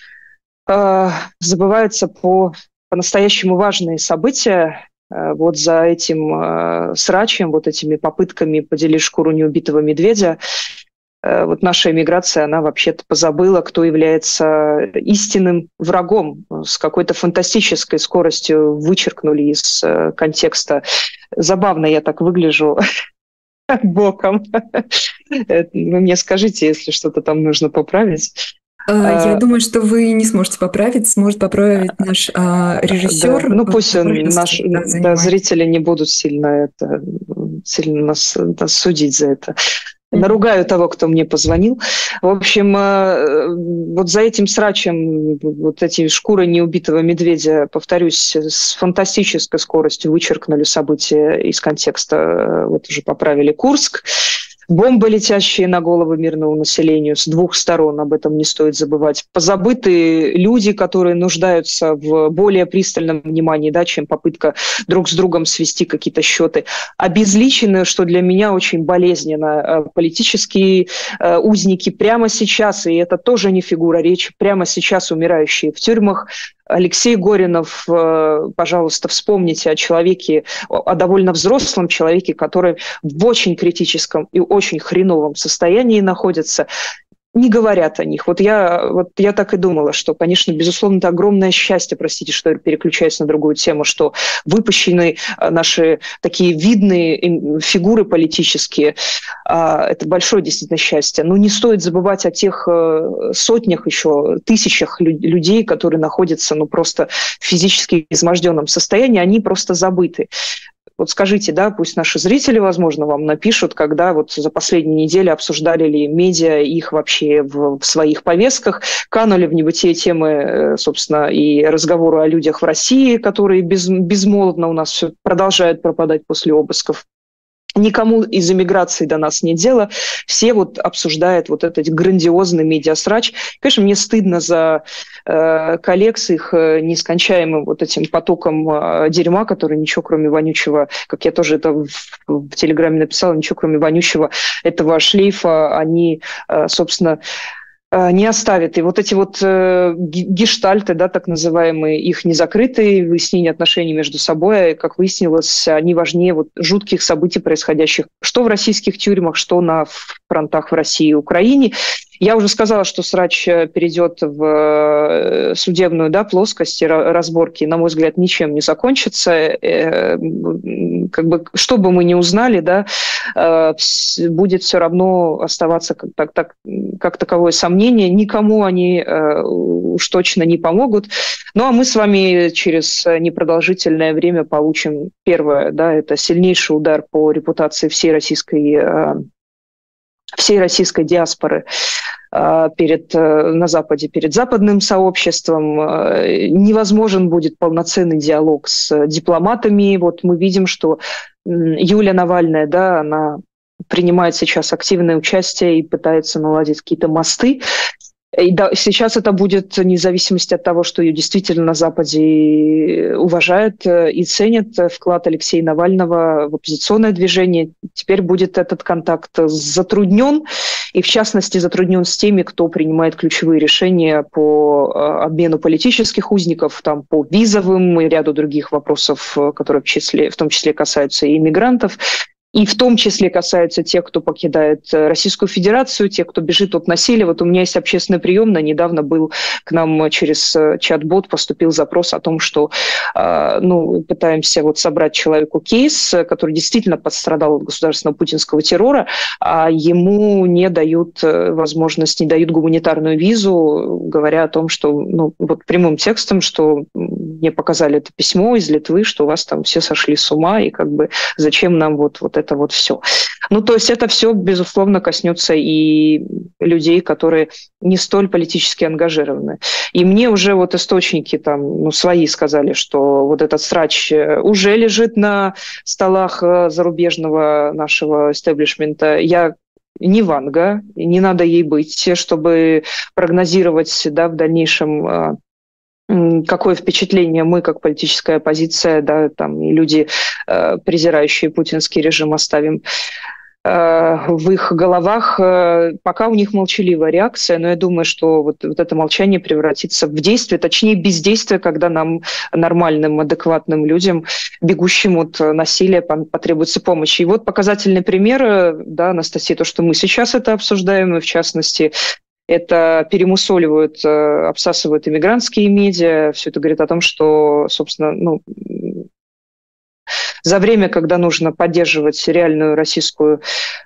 забываются по, по-настоящему важные события. Вот за этим э, срачем, вот этими попытками поделить шкуру неубитого медведя, э, вот наша эмиграция, она вообще-то позабыла, кто является истинным врагом. С какой-то фантастической скоростью вычеркнули из э, контекста. Забавно я так выгляжу боком. Вы мне скажите, если что-то там нужно поправить. Я думаю, что вы не сможете поправить, сможет поправить наш а, режиссер. Да, ну пусть он, наш, да, зрители не будут сильно, это, сильно нас, нас судить за это. Наругаю того, кто мне позвонил. В общем, вот за этим срачем, вот эти шкуры неубитого медведя, повторюсь, с фантастической скоростью вычеркнули события из контекста. Вот уже поправили Курск. Бомбы, летящие на головы мирному населению с двух сторон, об этом не стоит забывать. Позабыты люди, которые нуждаются в более пристальном внимании, да, чем попытка друг с другом свести какие-то счеты. Обезличены, что для меня очень болезненно, политические узники прямо сейчас, и это тоже не фигура речи, прямо сейчас умирающие в тюрьмах. Алексей Горинов, пожалуйста, вспомните о человеке, о довольно взрослом человеке, который в очень критическом и очень хреновом состоянии находится. Не говорят о них. Вот я, вот я так и думала, что, конечно, безусловно, это огромное счастье, простите, что я переключаюсь на другую тему, что выпущены наши такие видные фигуры политические. Это большое действительно счастье. Но не стоит забывать о тех сотнях, еще тысячах людей, которые находятся ну, просто в физически изможденном состоянии, они просто забыты. Вот скажите, да, пусть наши зрители, возможно, вам напишут, когда вот за последние недели обсуждали ли медиа их вообще в, в своих повестках, канули в небытие темы, собственно, и разговоры о людях в России, которые без, безмолвно у нас все продолжают пропадать после обысков. Никому из эмиграции до нас нет дела. Все вот обсуждают вот этот грандиозный медиасрач. Конечно, мне стыдно за э, коллег с их э, нескончаемым вот этим потоком э, дерьма, который ничего кроме вонючего, как я тоже это в, в Телеграме написала, ничего кроме вонючего этого шлейфа они, э, собственно, не оставит. И вот эти вот э, гештальты, да, так называемые, их не закрытые, выяснение отношений между собой, как выяснилось, они важнее вот жутких событий, происходящих что в российских тюрьмах, что на фронтах в России и Украине. Я уже сказала, что срач перейдет в судебную, да, плоскость, разборки, на мой взгляд, ничем не закончится. Как бы, что бы мы ни узнали, да, будет все равно оставаться как, так, так, как таковое сомнение. Никому они уж точно не помогут. Ну, а мы с вами через непродолжительное время получим первое, да, это сильнейший удар по репутации всей российской, всей российской диаспоры перед, на Западе, перед западным сообществом. Невозможен будет полноценный диалог с дипломатами. Вот мы видим, что Юлия Навальная, да, она принимает сейчас активное участие и пытается наладить какие-то мосты. И да, сейчас это будет вне зависимости от того, что ее действительно на Западе уважают и ценят вклад Алексея Навального в оппозиционное движение. Теперь будет этот контакт затруднен, и в частности затруднен с теми, кто принимает ключевые решения по обмену политических узников, там, по визовым и ряду других вопросов, которые в, числе, в том числе касаются и иммигрантов. И в том числе касаются тех, кто покидает Российскую Федерацию, тех, кто бежит от насилия. Вот у меня есть общественный приемный. Недавно был к нам через чат-бот поступил запрос о том, что ну, пытаемся вот собрать человеку кейс, который действительно пострадал от государственного путинского террора, а ему не дают возможность, не дают гуманитарную визу, говоря о том, что ну, вот прямым текстом, что мне показали это письмо из Литвы, что у вас там все сошли с ума, и как бы зачем нам вот, вот это вот все. Ну, то есть это все, безусловно, коснется и людей, которые не столь политически ангажированы. И мне уже вот источники там, ну, свои сказали, что вот этот срач уже лежит на столах зарубежного нашего истеблишмента. Я не Ванга, не надо ей быть, чтобы прогнозировать, да, в дальнейшем какое впечатление мы, как политическая оппозиция, да, там, и люди, э, презирающие путинский режим, оставим э, в их головах. Э, пока у них молчаливая реакция, но я думаю, что вот, вот это молчание превратится в действие, точнее бездействие, когда нам, нормальным, адекватным людям, бегущим от насилия, потребуется помощь. И вот показательный пример, да, Анастасия, то, что мы сейчас это обсуждаем, и в частности, это перемусоливают, обсасывают иммигрантские медиа. Все это говорит о том, что, собственно, ну, за время, когда нужно поддерживать реальную российскую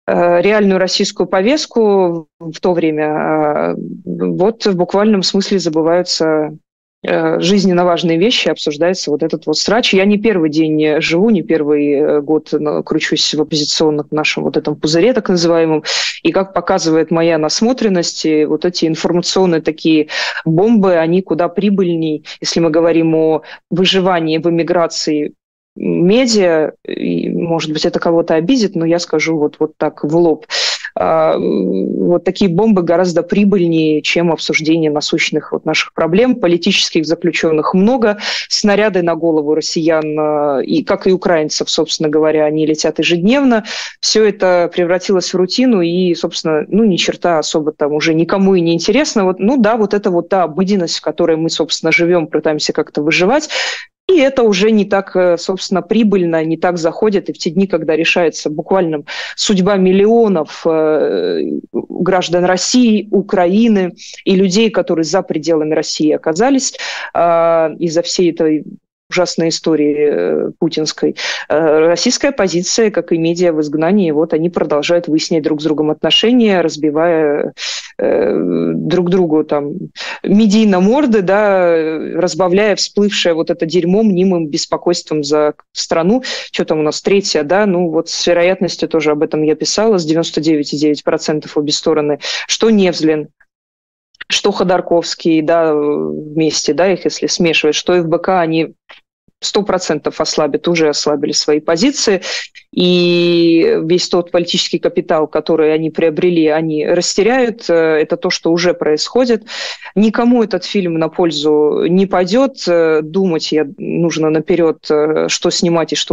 реальную российскую повестку в то время, вот в буквальном смысле забываются жизненно важные вещи, обсуждается вот этот вот срач. Я не первый день живу, не первый год кручусь в оппозиционном нашем вот этом пузыре так называемом, и как показывает моя насмотренность, вот эти информационные такие бомбы, они куда прибыльней, если мы говорим о выживании в эмиграции медиа, и, может быть, это кого-то обидит, но я скажу вот, вот так в лоб. Вот такие бомбы гораздо прибыльнее, чем обсуждение насущных вот наших проблем. Политических заключенных много, снаряды на голову россиян, и, как и украинцев, собственно говоря, они летят ежедневно. Все это превратилось в рутину, и, собственно, ну, ни черта особо там уже никому и не интересно. Вот, ну да, вот это вот та обыденность, в которой мы, собственно, живем, пытаемся как-то выживать. И это уже не так, собственно, прибыльно, не так заходит. И в те дни, когда решается буквально судьба миллионов граждан России, Украины и людей, которые за пределами России оказались из-за всей этой ужасной истории путинской, российская оппозиция, как и медиа в изгнании, вот они продолжают выяснять друг с другом отношения, разбивая э, друг другу там медийно морды, да, разбавляя всплывшее вот это дерьмо мнимым беспокойством за страну. Что там у нас, третья, да, ну вот с вероятностью тоже об этом я писала, с девяносто девять целых девять десятых процента обе стороны, что Невзлин, что Ходорковский, да, вместе, да, их если смешивать, что ФБК, они сто процентов ослабят, уже ослабили свои позиции, и весь тот политический капитал, который они приобрели, они растеряют. Это то, что уже происходит. Никому этот фильм на пользу не пойдет. Думать я нужно наперед, что снимать и что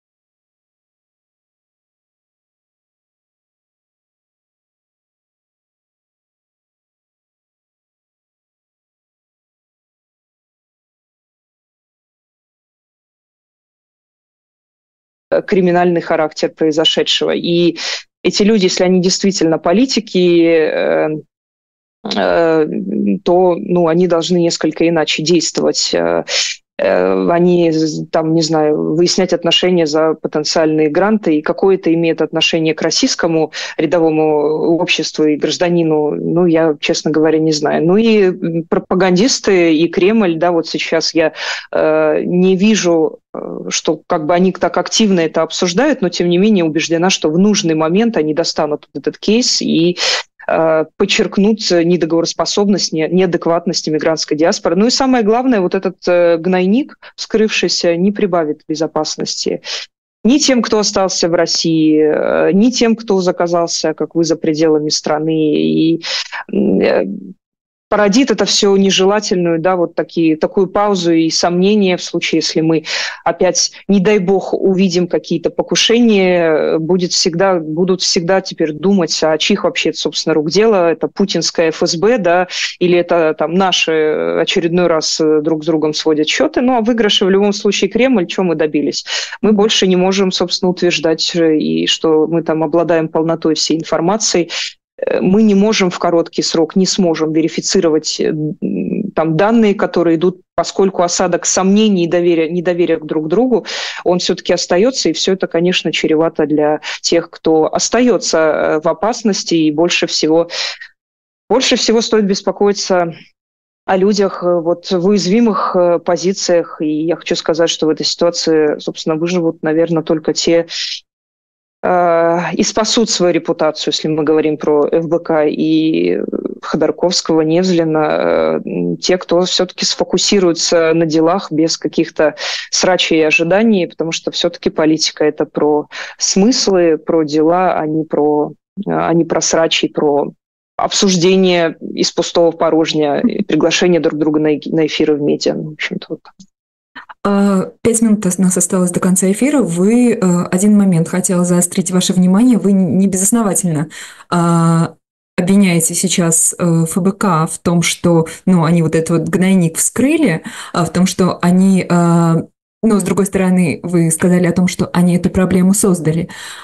криминальный характер произошедшего. И эти люди, если они действительно политики, э, э, то ну, они должны несколько иначе действовать. Э, они, там, не знаю, выяснять отношения за потенциальные гранты, и какое это имеет отношение к российскому рядовому обществу и гражданину, ну, я, честно говоря, не знаю. Ну и пропагандисты, и Кремль, да, вот сейчас я э, не вижу, что как бы они так активно это обсуждают, но тем не менее убеждена, что в нужный момент они достанут этот кейс и подчеркнут недоговороспособность, неадекватность иммигрантской диаспоры. Ну и самое главное, вот этот гнойник, скрывшийся, не прибавит безопасности ни тем, кто остался в России, ни тем, кто заказался, как вы, за пределами страны. И породит это все нежелательную, да, вот такие, такую паузу и сомнения в случае, если мы опять, не дай бог, увидим какие-то покушения, будет всегда, будут всегда теперь думать, а чьих вообще, собственно, рук дело, это путинская эф эс бэ, да, или это там наши очередной раз друг с другом сводят счеты, ну, а выигрыши в любом случае Кремль, чего мы добились? Мы больше не можем, собственно, утверждать, и что мы там обладаем полнотой всей информации. Мы не можем в короткий срок, не сможем верифицировать там данные, которые идут, поскольку осадок сомнений и доверия, недоверия друг к другу, он все-таки остается, и все это, конечно, чревато для тех, кто остается в опасности, и больше всего, больше всего стоит беспокоиться о людях вот, в уязвимых позициях, и я хочу сказать, что в этой ситуации, собственно, выживут, наверное, только те, и спасут свою репутацию, если мы говорим про эф бэ ка и Ходорковского, Невзлина, те, кто все-таки сфокусируется на делах без каких-то срачей и ожиданий, потому что все-таки политика — это про смыслы, про дела, а не про, а не про срачи, про обсуждение из пустого в порожнее, приглашение друг друга на эфиры в медиа. В общем-то, вот так. Пять минут у нас осталось до конца эфира. Вы один момент хотела заострить ваше внимание. Вы не безосновательно обвиняете сейчас эф бэ ка в том, что ну, они вот этот вот гнойник вскрыли, в том, что они... Но, с другой стороны, вы сказали о том, что они эту проблему создали.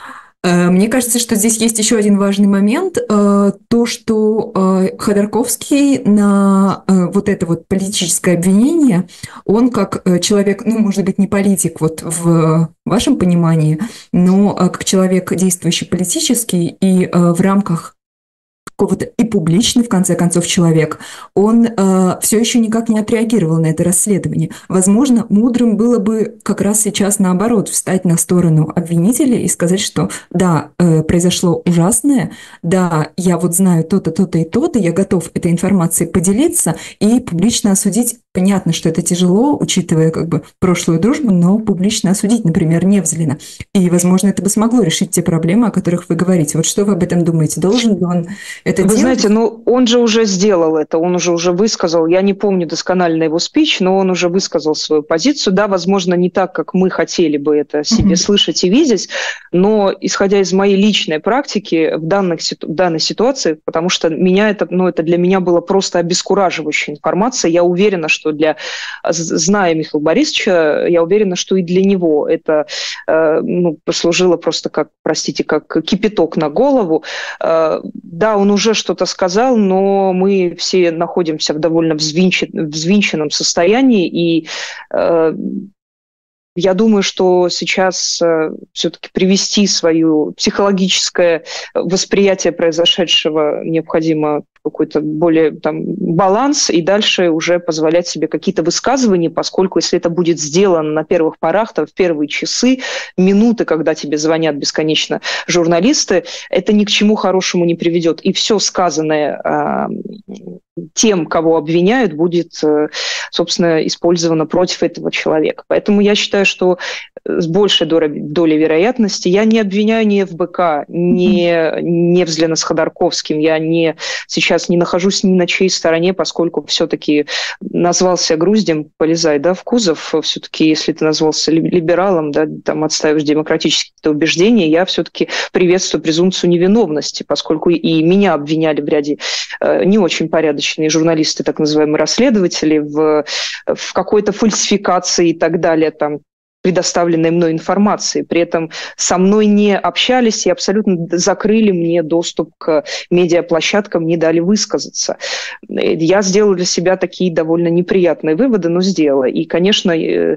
Мне кажется, что здесь есть еще один важный момент. То, что Ходорковский на вот это вот политическое обвинение, он как человек, ну, может быть, не политик вот в вашем понимании, но как человек, действующий политически и в рамках какого-то и публичный, в конце концов, человек, он э, все еще никак не отреагировал на это расследование. Возможно, мудрым было бы как раз сейчас наоборот встать на сторону обвинителя и сказать, что да, э, произошло ужасное, да, я вот знаю то-то, то-то и то-то, я готов этой информацией поделиться и публично осудить. Понятно, что это тяжело, учитывая как бы прошлую дружбу, но публично осудить, например, Невзлина. И, возможно, это бы смогло решить те проблемы, о которых вы говорите. Вот что вы об этом думаете? Должен ли он это Вы делать? знаете, ну он же уже сделал это, он уже уже высказал, я не помню досконально его спич, но он уже высказал свою позицию. Да, возможно, не так, как мы хотели бы это себе mm-hmm. слышать и видеть, но исходя из моей личной практики в, данных, в данной ситуации, потому что меня это, ну, это для меня было просто обескураживающая информация, я уверена, что для, зная Михаила Борисовича, я уверена, что и для него это э, ну, послужило просто как, простите, как кипяток на голову. Э, да, он уже что-то сказал, но мы все находимся в довольно взвинчен, взвинченном состоянии, и э, я думаю, что сейчас э, все-таки привести свое психологическое восприятие произошедшего необходимо какой-то более там, баланс, и дальше уже позволять себе какие-то высказывания, поскольку если это будет сделано на первых порах, то в первые часы, минуты, когда тебе звонят бесконечно журналисты, это ни к чему хорошему не приведет. И все сказанное э, тем, кого обвиняют, будет, э, собственно, использовано против этого человека. Поэтому я считаю, что с большей долей вероятности я не обвиняю ни эф бэ ка, ни Невзлина с Ходорковским, я не сейчас не нахожусь ни на чьей стороне, поскольку все-таки назвался Груздем, полезай, да, в кузов. Все-таки, если ты назвался либералом, да, там отстаиваешь демократические убеждения, я все-таки приветствую презумпцию невиновности, поскольку и меня обвиняли в ряде э, не очень порядочные журналисты, так называемые расследователи, в, в какой-то фальсификации и так далее, там, предоставленной мной информации. При этом со мной не общались и абсолютно закрыли мне доступ к медиаплощадкам, не дали высказаться. Я сделала для себя такие довольно неприятные выводы, но сделала. И, конечно, я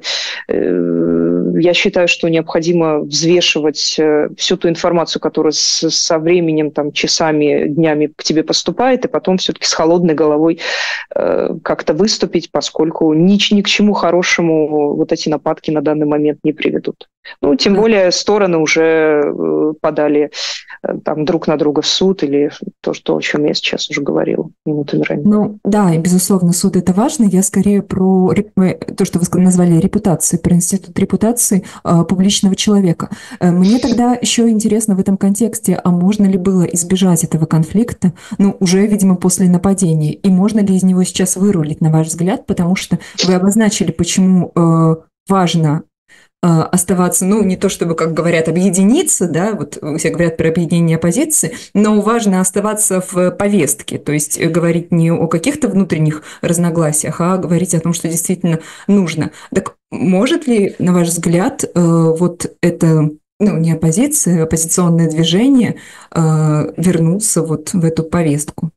считаю, что необходимо взвешивать всю ту информацию, которая со временем, там, часами, днями к тебе поступает, и потом все-таки с холодной головой как-то выступить, поскольку ни, ни к чему хорошему вот эти нападки на данный момент момент не приведут. Ну, тем более стороны уже подали там друг на друга в суд или то, что, о чем я сейчас уже говорила минутами ранее. Ну, да, и, безусловно, суд – это важно. Я скорее про то, что вы назвали репутацией, про институт репутации э, публичного человека. Мне тогда еще интересно в этом контексте, а можно ли было избежать этого конфликта, ну, уже, видимо, после нападения, и можно ли из него сейчас вырулить, на ваш взгляд, потому что вы обозначили, почему э, важно оставаться, ну, не то чтобы, как говорят, объединиться, да, вот все говорят про объединение оппозиции, но важно оставаться в повестке, то есть говорить не о каких-то внутренних разногласиях, а говорить о том, что действительно нужно. Так может ли, на ваш взгляд, вот это, ну, не оппозиция, а оппозиционное движение вернуться вот в эту повестку?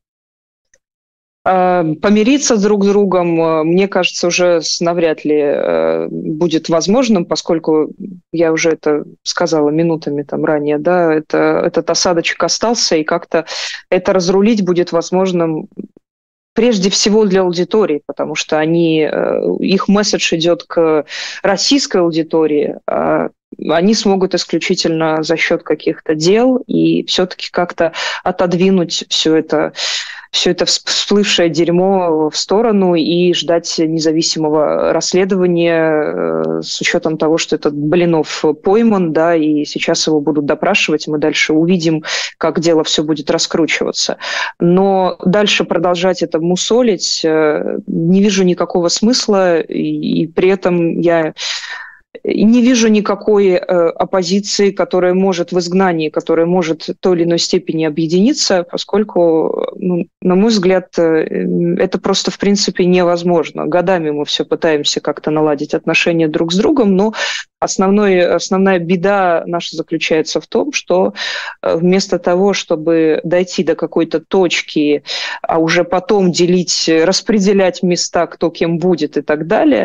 Помириться друг с другом, мне кажется, уже навряд ли будет возможным, поскольку я уже это сказала минутами там ранее, да, это, этот осадочек остался, и как-то это разрулить будет возможным прежде всего для аудитории, потому что они, их месседж идет к российской аудитории, они смогут исключительно за счет каких-то дел и все-таки как-то отодвинуть все это, все это всплывшее дерьмо в сторону и ждать независимого расследования с учетом того, что этот Блинов пойман, да, и сейчас его будут допрашивать, мы дальше увидим, как дело все будет раскручиваться. Но дальше продолжать это мусолить не вижу никакого смысла, и, и при этом я не вижу никакой э, оппозиции, которая может в изгнании, которая может в той или иной степени объединиться, поскольку, ну, на мой взгляд, э, это просто в принципе невозможно. Годами мы все пытаемся как-то наладить отношения друг с другом, но основной, основная беда наша заключается в том, что вместо того, чтобы дойти до какой-то точки, а уже потом делить, распределять места, кто кем будет и так далее,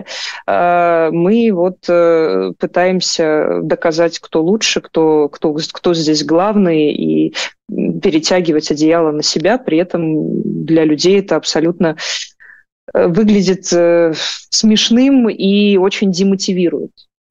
мы вот пытаемся доказать, кто лучше, кто, кто, кто здесь главный, и перетягивать одеяло на себя. При этом для людей это абсолютно выглядит смешным и очень демотивирует.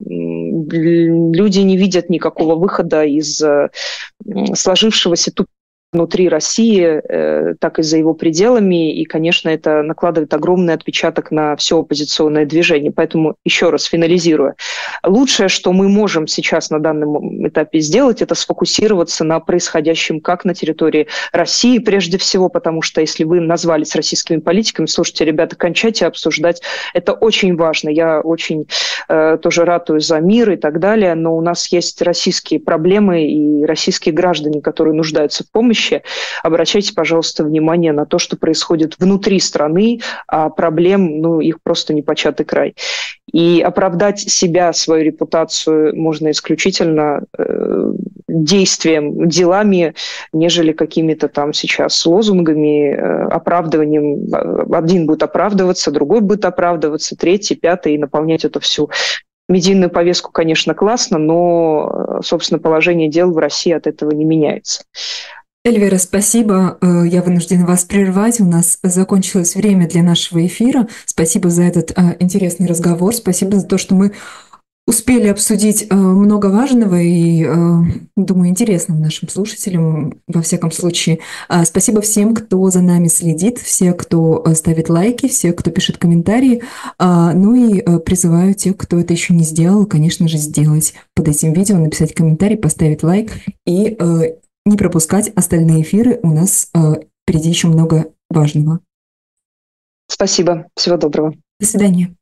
Люди не видят никакого выхода из сложившегося тупика внутри России, э, так и за его пределами, и, конечно, это накладывает огромный отпечаток на все оппозиционное движение. Поэтому, еще раз финализируя, лучшее, что мы можем сейчас на данном этапе сделать, это сфокусироваться на происходящем как на территории России, прежде всего, потому что если вы назвались российскими политиками, слушайте, ребята, кончайте обсуждать, это очень важно. Я очень э, тоже ратую за мир и так далее, но у нас есть российские проблемы и российские граждане, которые нуждаются в помощи. Обращайте, пожалуйста, внимание на то, что происходит внутри страны, а проблем, ну, их просто непочатый край. И оправдать себя, свою репутацию можно исключительно э, действием, делами, нежели какими-то там сейчас лозунгами, э, оправдыванием. Один будет оправдываться, другой будет оправдываться, третий, пятый, и наполнять эту всю медийную повестку, конечно, классно, но, собственно, положение дел в России от этого не меняется. Эльвира, спасибо. Я вынуждена вас прервать. У нас закончилось время для нашего эфира. Спасибо за этот интересный разговор. Спасибо за то, что мы успели обсудить много важного и, думаю, интересного нашим слушателям, во всяком случае. Спасибо всем, кто за нами следит, все, кто ставит лайки, все, кто пишет комментарии. Ну и призываю тех, кто это еще не сделал, конечно же, сделать под этим видео, написать комментарий, поставить лайк и не пропускать остальные эфиры. У нас э, впереди еще много важного. Спасибо. Всего доброго. До свидания.